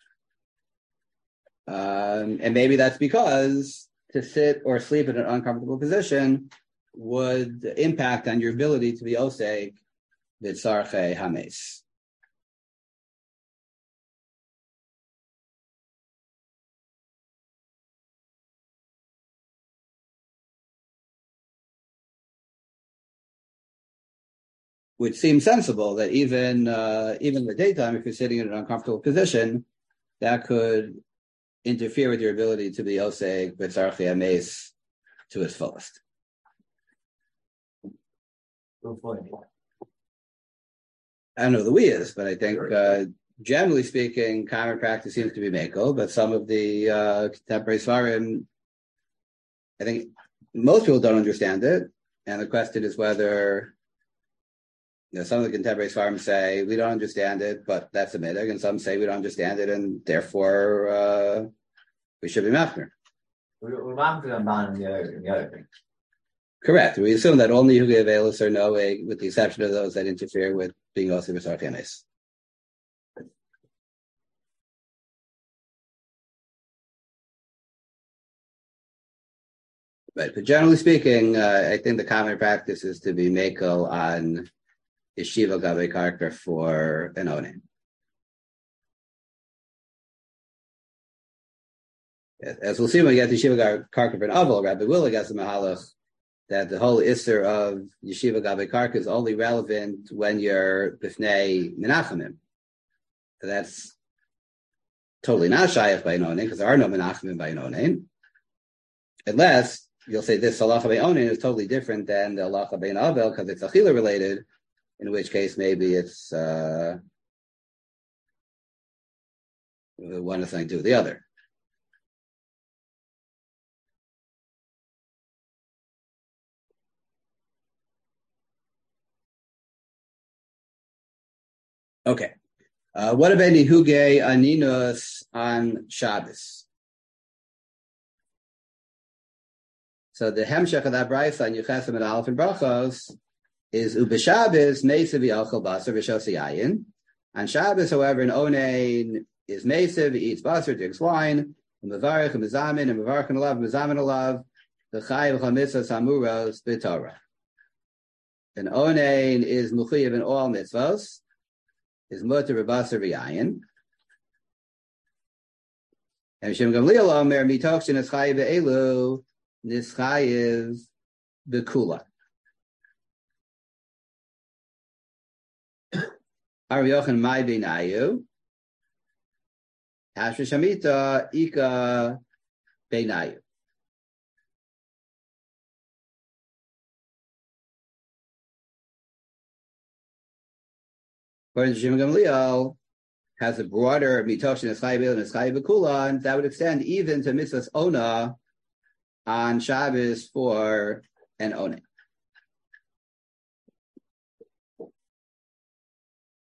[SPEAKER 1] Um, and maybe that's because to sit or sleep in an uncomfortable position would impact on your ability to be oseg b'tzarchei hames. Which seems sensible that even uh, even in the daytime, if you're sitting in an uncomfortable position, that could interfere with your ability to be oseg b'tzarchei hames to its fullest. I don't know the we is, but I think uh, generally speaking, common practice seems to be mekel, but some of the uh, contemporary svarim, I think most people don't understand it, and the question is whether, you know, some of the contemporary svarim say we don't understand it, but that's a midag, and some say we don't understand it, and therefore uh, we should be machmir.
[SPEAKER 2] We're machmir on the other, the other thing.
[SPEAKER 1] Correct. We assume that only Hugei Avelis are knowing, with the exception of those that interfere with being oseg b'tzarchei hames. Right, but generally speaking, uh, I think the common practice is to be mekel on yeshiva gabe karka for an onain. As we'll see when we get to yeshiva karka for an aval, Rabbi Willig has a mahalach that the whole isser of yeshiva gabe karka is only relevant when you're b'fnei menachemim. So that's totally not shayach by an onain because there are no menachemim by an onain, unless you'll say this halacha by onain is totally different than the halacha by an avel because it's achila related. In which case, maybe it's uh, one has something to do with the other. Okay. Uh, what about Nihugei Aninus on Shabbos? So the Hemshech of that brayso on Yuchesim and Aleph and Brachos is Ubeshabbos Meisiv Yachal Basar V'Shosi Ayin. On Shabbos, however, an onain is Meisiv, he eats basar, drinks wine, and Mevarich and Mezamin, and Mevarich and Alav, Mezamin Alav, the Chayiv Chamitzvos Hamuros B'Torah. An onain is Mechuyev in all mitzvos, is Mutar B'Basar V'Ayin. And Shem Gamliel Omer Mitokshin is Chayiv Be'elu, Nischayiv B'Kula. Har Yochanan Mai Beinayu. Hashra Shamita Ika Beinayu. According to Shem Gamliel, has a broader mitoshin eschayil and eschayil b'kula, and that would extend even to mitzvahs ona on Shabbos for an onain.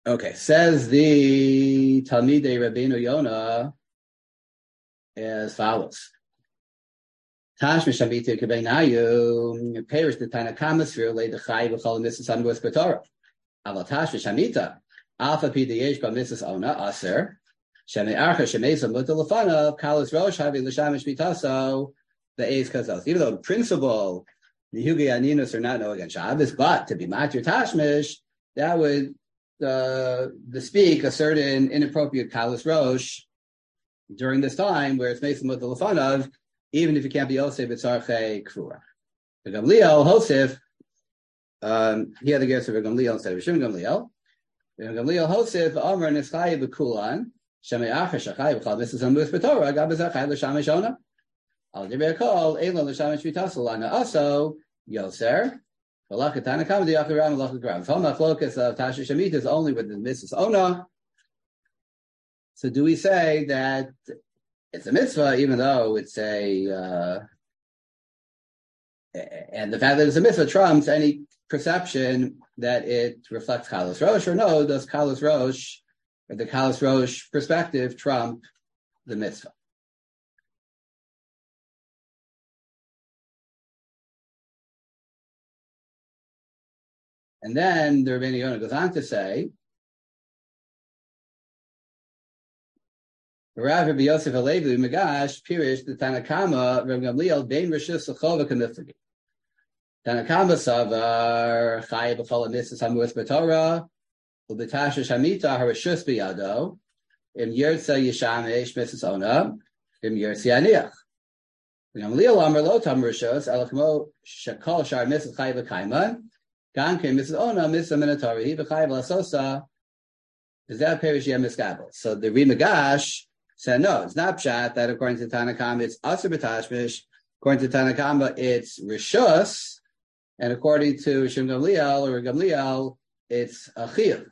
[SPEAKER 1] Okay, says the Talmidei Rabbeinu Yonah as follows. Tash mishamita kebeinayu perish the Tanakama sphere lay the chay v'chol missus amgus b'torah. Aval tash mishamita alpha p the yesh ba missus ona aser shemei archa shemei samut lefana kalas rosh havi l'shamish mitaso the a's kazos. Even though in principle the hugi aninus are not no against Shabbos, but to be matir tashmish that would uh, bespeak a certain inappropriate kalas rosh during this time where it's mason with the lefanav. Even if you can't be Yosef, it's Arche Kfura. The Gamliel, Hosef, um, he had the guess of a Gamliel instead of Shim Gamliel. The Gamliel, Hosef, Amr, Nischai, Bekulan, Shemei Acher, Shachai, Bechal, Missus Amus, Betorah, Gabazachai, Lashamish Ona. Al Dibir Kol, Elon, Lashamish Vitasalana, also, Yoser, Balakatana, Kamadi, Akaram, Lachakram. So, Machlokas of Tasha Shemit is only with the Missus Ona. So, do we say that it's a mitzvah, even though it's a, uh, and the fact that it's a mitzvah trumps any perception that it reflects Kalos Rosh, or no, does Kalos Rosh, or the Kalos Rosh perspective trump the mitzvah? And then the Rabbeinu Yonah goes on to say, Rav Rabbi Yosef Halevi Magash Pirish the Tanakama Rav Gamliel Bein Rishus Sachova Kamiflagi. Tanakama Savar Chayi B'Chol Missus Hamuas B'Torah U'B'Tasha Shamita Harishus B'Yado Im Yirtza Yishamesh Missus Ona Im Yirtza Yaniach. Gamliel Amar Lo Tam Rishus Elachmo Shakol Shar Missus Chayi B'Kaiman Ganke Missus Ona Missus Minatori B'Chayi B'Lasosa. Is that Pirish Yem Miskabel? So the Rimagash said, no, it's not pshat that according to Tanakama, it's Aser B'Tashmish. According to Tanakama, it's Rishus. And according to Shem Gamliel or Gamliel, it's Achiyah.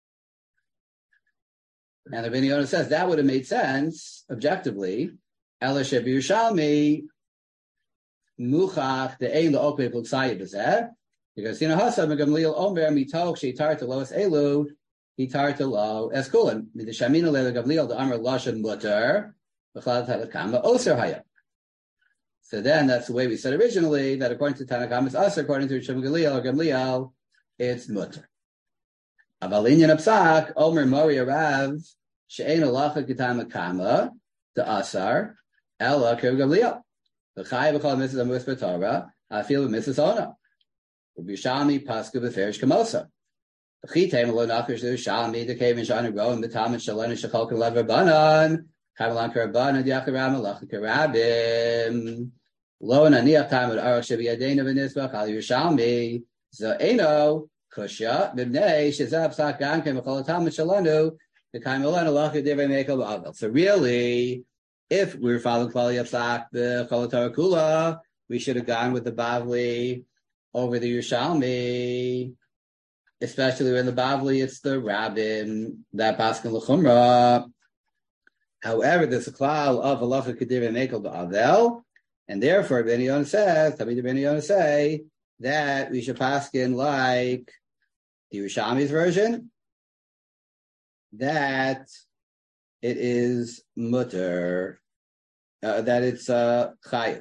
[SPEAKER 1] And the Rabbeinu Yonah says that would have made sense, objectively. Ela Shebirushalmi, Muchach, the Ein L'Okve B'Ksayah B'Zeh. Because, you know, Hasam Gamliel Omer Mitok Sheitar to Lois Elu, Hitar to lo eskulan. The Shamina le Gamliel the Amr Lashon Mutter B'Chlal Tanakama Oser Hayam. So then that's the way we said originally that according to Tanakama it's Aser, according to Shem Gamliel or Gamliel it's Mutter. Abalinyan Apsak Omer Mori Rav She'ein Alacha Kitamakama the Asar Ella Kir Gamliel the Chay B'Chol Missus Amus B'Torah I feel with Missus Ona Ubishami Pasku B'Ferish Kamosa. Chitem lo nachish du shalmi the cave in shana grow in the tam and shalon and shachol can lever banan kavalan karaban and yakaram alach karabim lo naniach time at arach shebi yadena v'nisbach al yushalmi zo'eno kusha b'bnei shezab sak gankem v'chol tam and shalonu the kaimelan alach yadevei mekel ba'avel. So really, if we were following Klali Yapsak the Chol Torah Kula, we should have gone with the Bavli over the Yerushalmi. Especially when the Bavli, it's the Rabbim, that Paskin L'chumra. However, there's a klal of Halacha Kedir and Mekel Ba'avel, and therefore, Rabbeinu Yonah says, Tabid Rabbeinu Yonah say, that we should Paskin like the Yerushalmi's version, that it is mutter, uh, that it's uh, chayiv.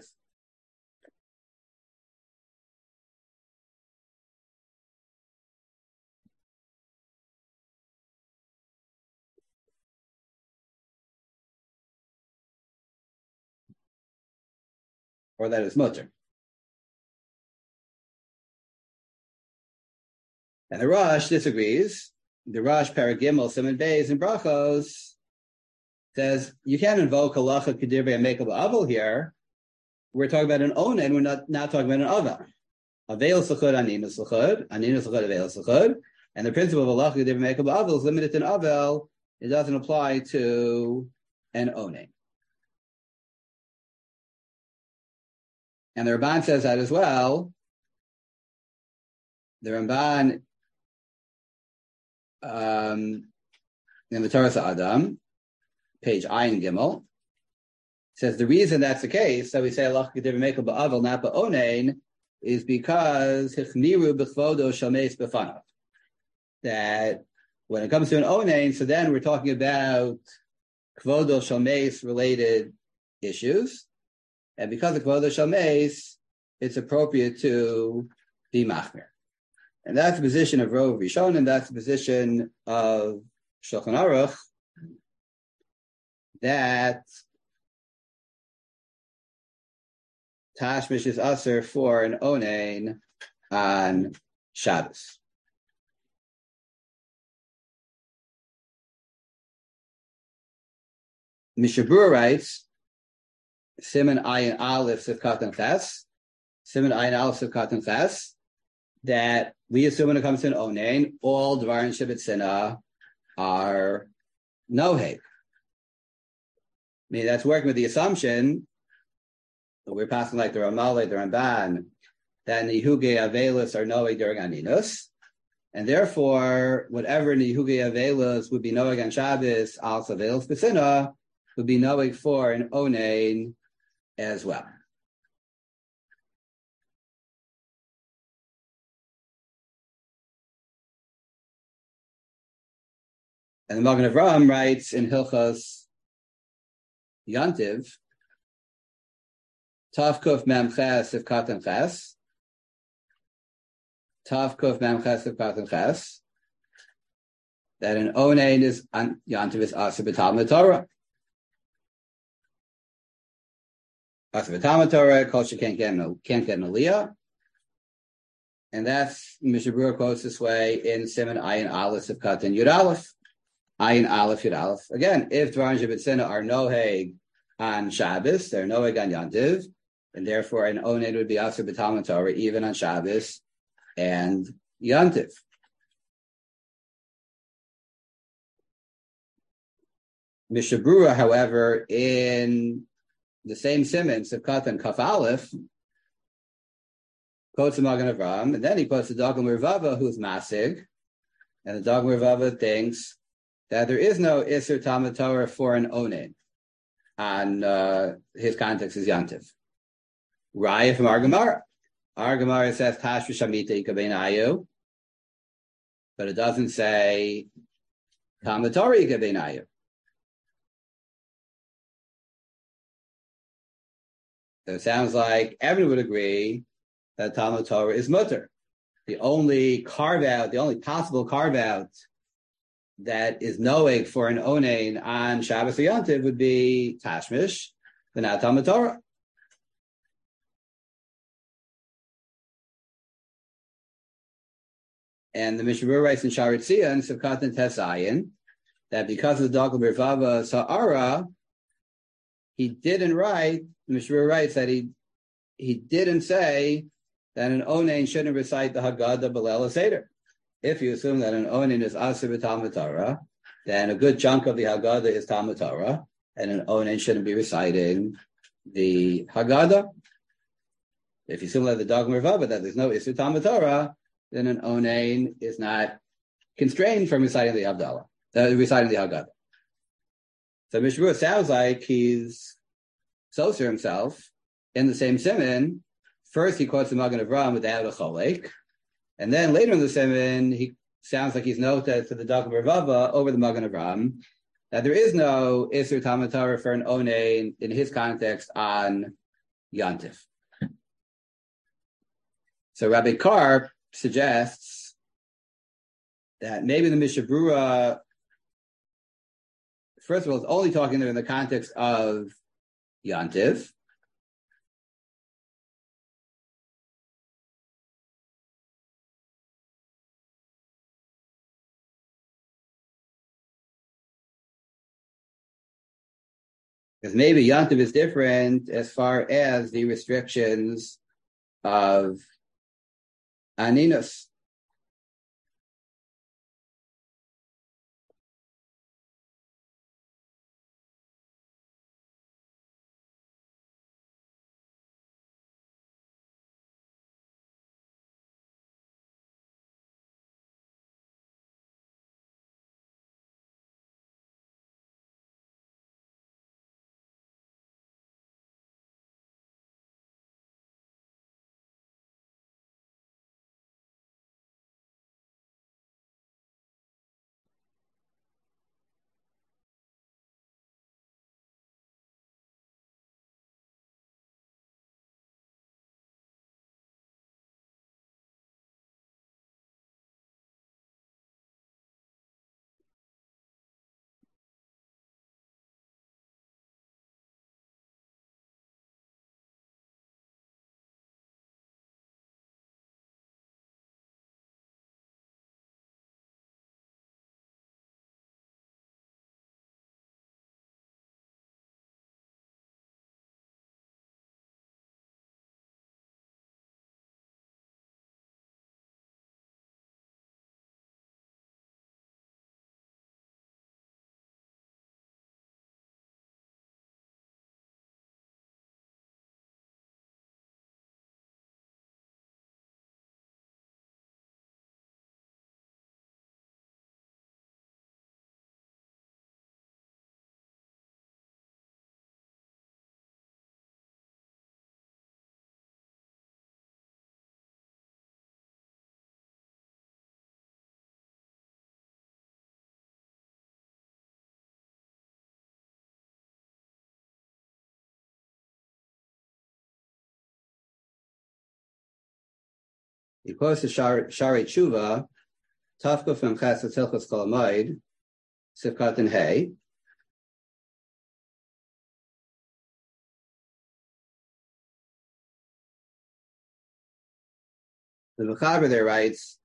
[SPEAKER 1] Or that is mutter. And the Rosh disagrees. The Rosh Paragimel Simon Beis and Brachos says you can't invoke halacha kedir and make a aval here. We're talking about an onen. We're not not talking about an aval. Avel suchud aninus suchud aninus suchud avel suchud. And the principle of halacha kedir and make a aval is limited to an avel. It doesn't apply to an onen. And the Ramban says that as well. The Ramban um, in the Torah Adam, page Ayin Gimel, says the reason that's the case that we say Allah Kedir Mekel Ba'avel not Ba'onein is because Hichmiru B'chvodo Shalmeis B'fanav, that When it comes to an onain, so then we're talking about kvodo shalmeis related issues. And because of kvodo shalmeis, it's appropriate to be machmir. And that's the position of Rov Rishon, and that's the position of Shulchan Aruch, that tashmish is usher for an onain on Shabbos. Mishabur writes, Siman Ayin Aleph Sivkat and Ches, Siman Ayin Aleph Sivkat and Ches, that we assume when it comes to an onain, all Dvar and Shibit Sina are noheg. I mean, that's working with the assumption that we're passing like the Ramal, like the Ramban, that Nihuge Avelis are noheg during Aninus. And therefore, whatever Nihuge Avelis would be noheg on Shabbos, also Avelis Besina, would be noheg for an onain as well. And the Magen Avraham writes in Hilchos Yantiv, Tav Kuf Mem Ches if Katan Ches, Tav Kuf Mem Ches if Katan Ches, that an onain is on Yantiv is Asa B'Talmud Torah. Asa B'Talmud Torah, culture can't get an, can't get an aliyah. And that's, Mishabur quotes this way in Siman Ayin Aleph of Katan Yud Aleph. Ayin Aleph Yud Aleph. Again, if Dvarim Shebetzina are noheg on Shabbos, they're noheg on Yantiv, and therefore an onain would be Asa B'Talmud Torah even on Shabbos and Yantiv. Mishabura, however, in the same Siman, Sivkat and Kaf Aleph, quotes the Magen Avraham, and then he quotes the Dagam Rivava, who's Masig, and the Dagam Rivava thinks that there is no Isser Talmud Torah for an onain on uh, his context is Yantiv. Raya from our Gemara. Our Gemara says Tash v'Shamita Ikabein Ayu, but it doesn't say Talmud Torah Ikabein Ayu. So it sounds like everyone would agree that Talmud Torah is mutter. The only carve out, the only possible carve out that is noeg for an onain on Shabbos or Yantiv would be Tashmish, but not Talmud Torah. And the Mishabur writes in Sharitzia and Sivkat and Tesayin that because of the Dagam Rivava Sa'ara, he didn't write, the Mishabur writes that he he didn't say that an onain shouldn't recite the Haggadah B'Leil Seder. If you assume that an onain is Asur B'Talmud Torah, then a good chunk of the Haggadah is Talmud Torah, and an onain shouldn't be reciting the Haggadah. If you assume that the Dagam Rivava that there's no Isur Talmud Torah, then an onain is not constrained from reciting the Havdalah, uh, reciting the Haggadah. So Mishabur sounds like he's Soser himself in the same Siman. First, he quotes the Magen Avraham without a cholek, and then later in the Siman, he sounds like he's noted to the Dagam Rivava over the Magen Avraham that there is no Isur Talmud Torah for an onain in his context on Yantif. So Rabbi Karp suggests that maybe the Mishabura, first of all, is only talking there in the context of Yantiv. Because maybe Yantiv is different as far as the restrictions of Aninus. He quotes the Shari Tshuva, Tafka from Chesed Hilchos Kol Hamoed, Sifkat and Hay. The Mechaber there writes,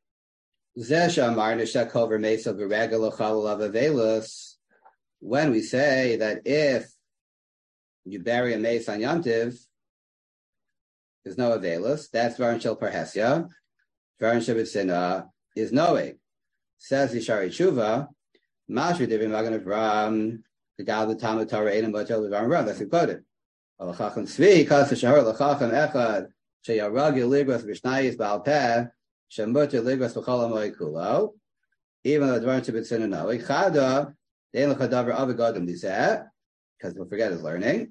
[SPEAKER 1] when we say that if you bury a mace on Yantiv, there's no Avelus, that's Varan Shel Parhesya. Varan Shebitsina is knowing. Says the Shari Tshuva, Mashri Divim Magan Avram, the Gal the Talmud Torah Eidim Batel Varan Ram. That's quoted. Alachacham Tzvi, Kas Shahar Lachacham Echad, Sheyarag Ligras Vishnayis Baal Peh, Shemuter Ligras B'Chol Hamoed Kulo. Even though Varan Shebitsina knowing, Chada, Dein Lachadavar Avigadim Dizeh, because we'll forget his learning.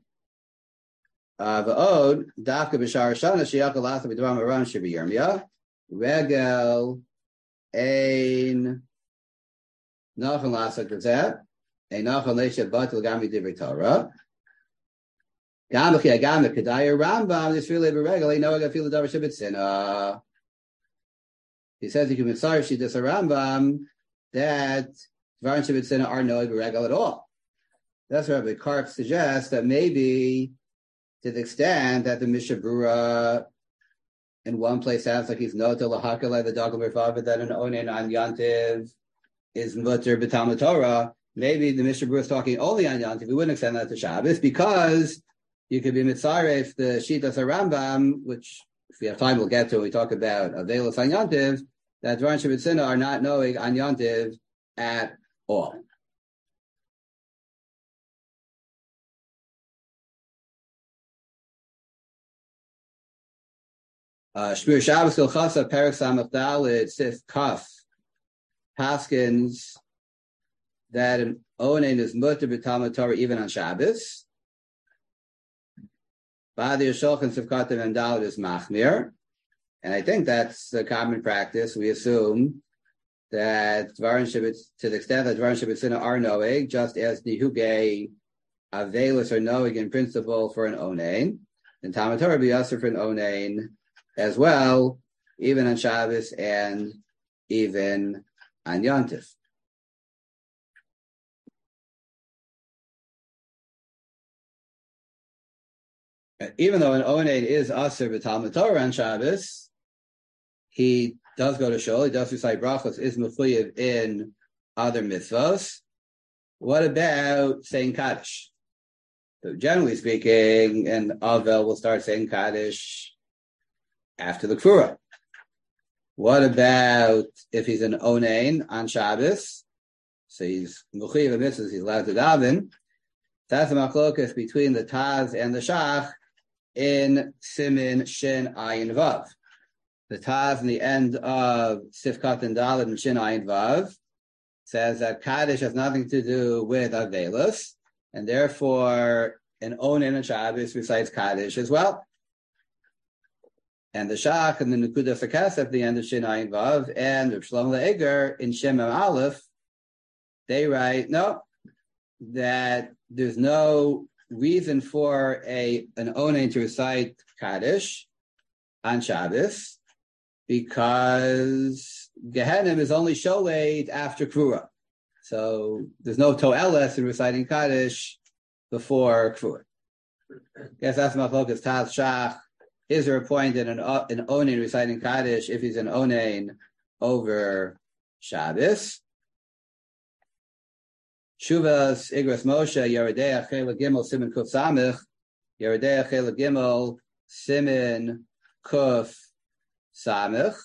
[SPEAKER 1] V'od dafka b'shar shana sheyakal lasa b'dvar maran shebiyirmiyah regel ein nachon lasa kazeh ein nachon leisha batel gami divrei Torah gam b'chi agam b'kedaya Rambam nisfilei b'regel ein noag afil davar shebitzina. He says you can mitzar shidus a Rambam that dvar shebitzina are noag b'regel at all. That's why Rabbi Karp suggests that maybe to the extent that the Mishnah Brura in one place sounds like he's nota lahakala the dagam b'fava that an onen on Yantiv is mutter b'talmud Torah. Maybe the Mishnah Brura is talking only on Yantiv. We wouldn't extend that to Shabbos because you could be mitzaref the Shitas Rambam, which if we have time we'll get to when we talk about Avelis on Yantiv, that Dvarim Shebitzina are not knowing on Yantiv at all. Shmir Shabbos Kilchasa Perak Samach Dalid Sif Kaf Paskins that an onen is mutter b'talmud Torah even on Shabbos. Badi Yishulchan Sifkatim and Dalid is machmir, and I think that's the common practice. We assume that Dvarim Shebitz, to the extent that Dvarim Shebitzina are knowing, just as Nihugei Avelis are knowing in principle for an onen, and Talmud Torah be also for an onen as well, even on Shabbos and even on Yontif. Even though an onen is aser b'talmud Torah on Shabbos, he does go to shul, he does recite brachos, is mechuyev in other mitzvos. What about saying Kaddish? So generally speaking, an Avel will start saying Kaddish after the Kfura. What about if he's an onen on Shabbos? So he's mechuyev mitzvos, he's allowed to daven. That's a machlokas between the Taz and the Shach in Simin Shin Ayin Vav. The Taz in the end of Sifkat and Daled and Shin Ayin Vav says that Kaddish has nothing to do with Avelis, and therefore an onen on Shabbos recites Kaddish as well. And the Shach and the Nekuda Sakasef at the end of Shin Ayin Vav and Reb Shlomo Le'eger in Shem Mem Aleph, they write, no, that there's no reason for a an onen to recite Kaddish on Shabbos because Gehenim is only sholed after Krura. So there's no to'eles in reciting Kaddish before Krura. Yes, that's my focus. Taz Shach. Is there a point in an, an onen reciting Kaddish if he's an onen over Shabbos? Shuvas Igros Moshe Yeridei Achel Gimel Simin Kuf Samich Yeridei Achel Gimel Simin Kuf Samich.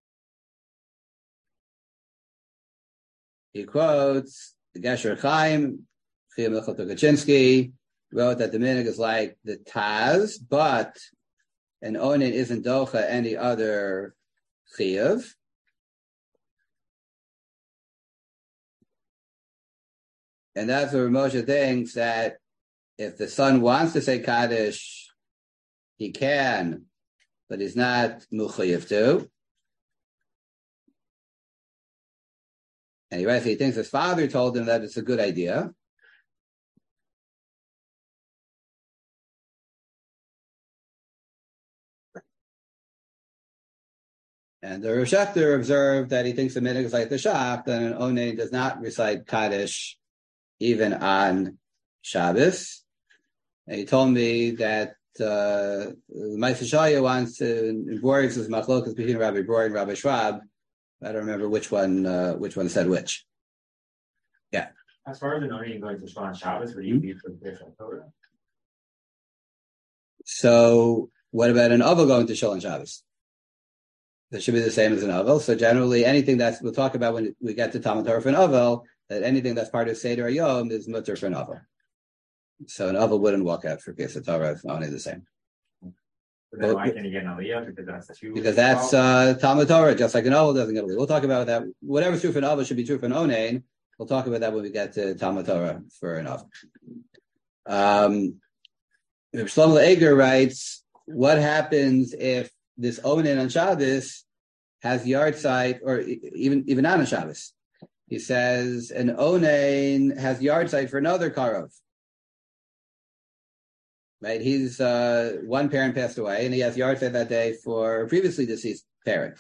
[SPEAKER 1] He quotes the Gesher Chaim Chia Michal Tukachinsky wrote that the minhag is like the Taz, but an onen isn't docha any other chiyuv. And that's where Moshe thinks that if the son wants to say Kaddish, he can, but he's not muchayiv to. And he writes, he thinks his father told him that it's a good idea. And the Rav Shechter observed that he thinks the minhag is like the shach, that an onein does not recite Kaddish even on Shabbos. And he told me that uh, Ma'aseh Shaya wants to, in Boris is machlokas between Rabbi Bror and Rabbi Schwab. I don't remember which one uh, which one said which. Yeah.
[SPEAKER 2] As far as an onein going to Shul on Shabbos, would you be for the Torah?
[SPEAKER 1] So what about an Ovel going to Shul on Shabbos? That should be the same as an Ovel. So generally, anything that's, we'll talk about when we get to Talmud Torah for an Ovel, that anything that's part of Seder Yom is mutter for an Ovel. So an Ovel wouldn't walk out for Pesach Torah if only the same.
[SPEAKER 2] But then why can't you get an Aliyah? Because that's two.
[SPEAKER 1] Because that's uh, Talmud Torah, just like an Ovel doesn't get Aliyah. We'll talk about that. Whatever's true for an Ovel should be true for an Onein. We'll talk about that when we get to Talmud Torah for an Ovel. Um, Shlomo Eger writes, what happens if this Onein on Shabbos has yard site, or even even not on Shabbos? He says an Onein has yard site for another Karov. Right, he's uh, one parent passed away, and he has yard site that day for a previously deceased parent.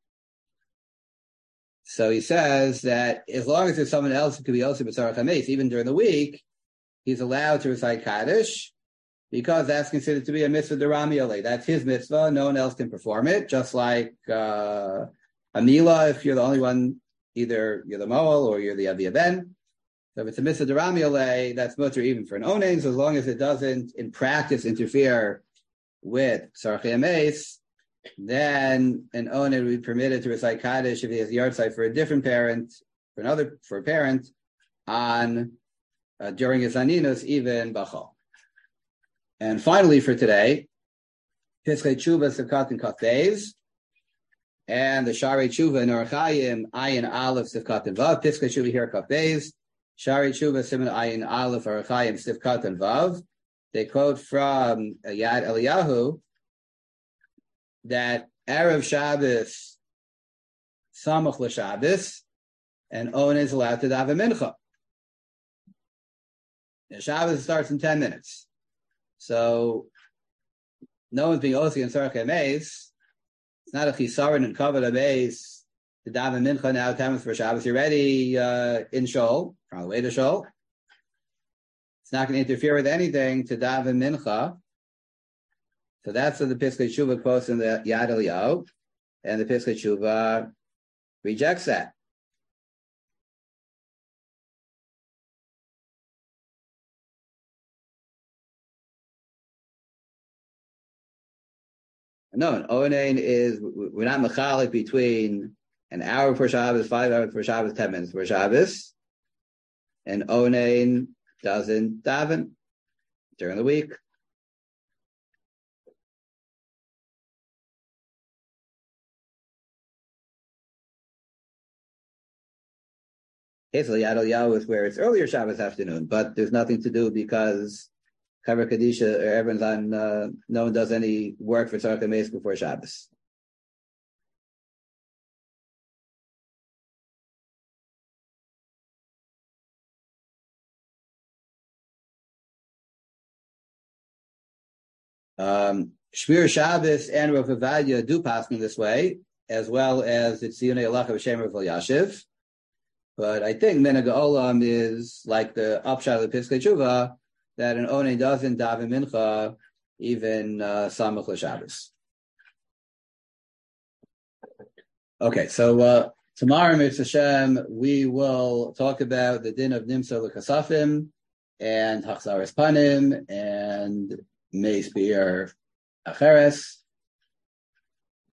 [SPEAKER 1] So he says that as long as there's someone else who could be also b'tzarach hameis, even during the week, he's allowed to recite Kaddish because that's considered to be a mitzvah d'rami olei. That's his mitzvah; no one else can perform it. Just like uh, a milah, if you're the only one, either you're the moel or you're the avi ben. So if it's a mitzvah d'rami olei, that's mutter even for an onein. So as long as it doesn't, in practice, interfere with tzarach hameis, then an onein would be permitted to recite Kaddish if he has yard site for a different parent, for another, for a parent, on uh, during his aninus, even b'chol. And finally, for today, Piskei Tshuva Sivkat and Kaf Beis, and the Sharei Tshuva in Orach Chaim Ayin Aleph Sivkat and Vav. Piskei Tshuva here Kaf Beis, Sharei Tshuva Siman Ayin Aleph Orach Chaim Sivkat and Vav. They quote from Yad Eliyahu that Erev Shabbos Samach l'Shabbos, and Owen is allowed to daven mincha. The Shabbos starts in ten minutes. So no one's being osi in tzarach hameis. It's not a chisaron and kavod hameis to daven mincha now. Ten minutes for Shabbos. You're ready uh, in shul, on the way to shul. It's not going to interfere with anything to daven mincha. So that's what the Piskei Tshuva quotes in the Yad Eliyahu, and the Piskei Tshuva rejects that. No, an onein is, we're not mechalik between an hour for Shabbos, five hours for Shabbos, ten minutes for Shabbos. And onein doesn't daven during the week. Basically, Yad Eliyahu is where it's earlier Shabbos afternoon, but there's nothing to do because Chaver Kadisha, or everyone's on, uh, no one does any work for Tzarech HaMeis before Shabbos. Um, Shmir Shabbos and Rav Avadia do pass me this way, as well as the Tziyunei Halacha B'Shem Rav Elyashiv. But I think Minhag Olam is like the upshot of the Piskei Tshuva, that an onein doesn't daven mincha even uh, samach l'Shabbos. Okay, so uh, tomorrow, Mitzvah Hashem, we will talk about the din of Nimsa l'Chasafim and Hachzaras Panim and Meis Be'er Acheres.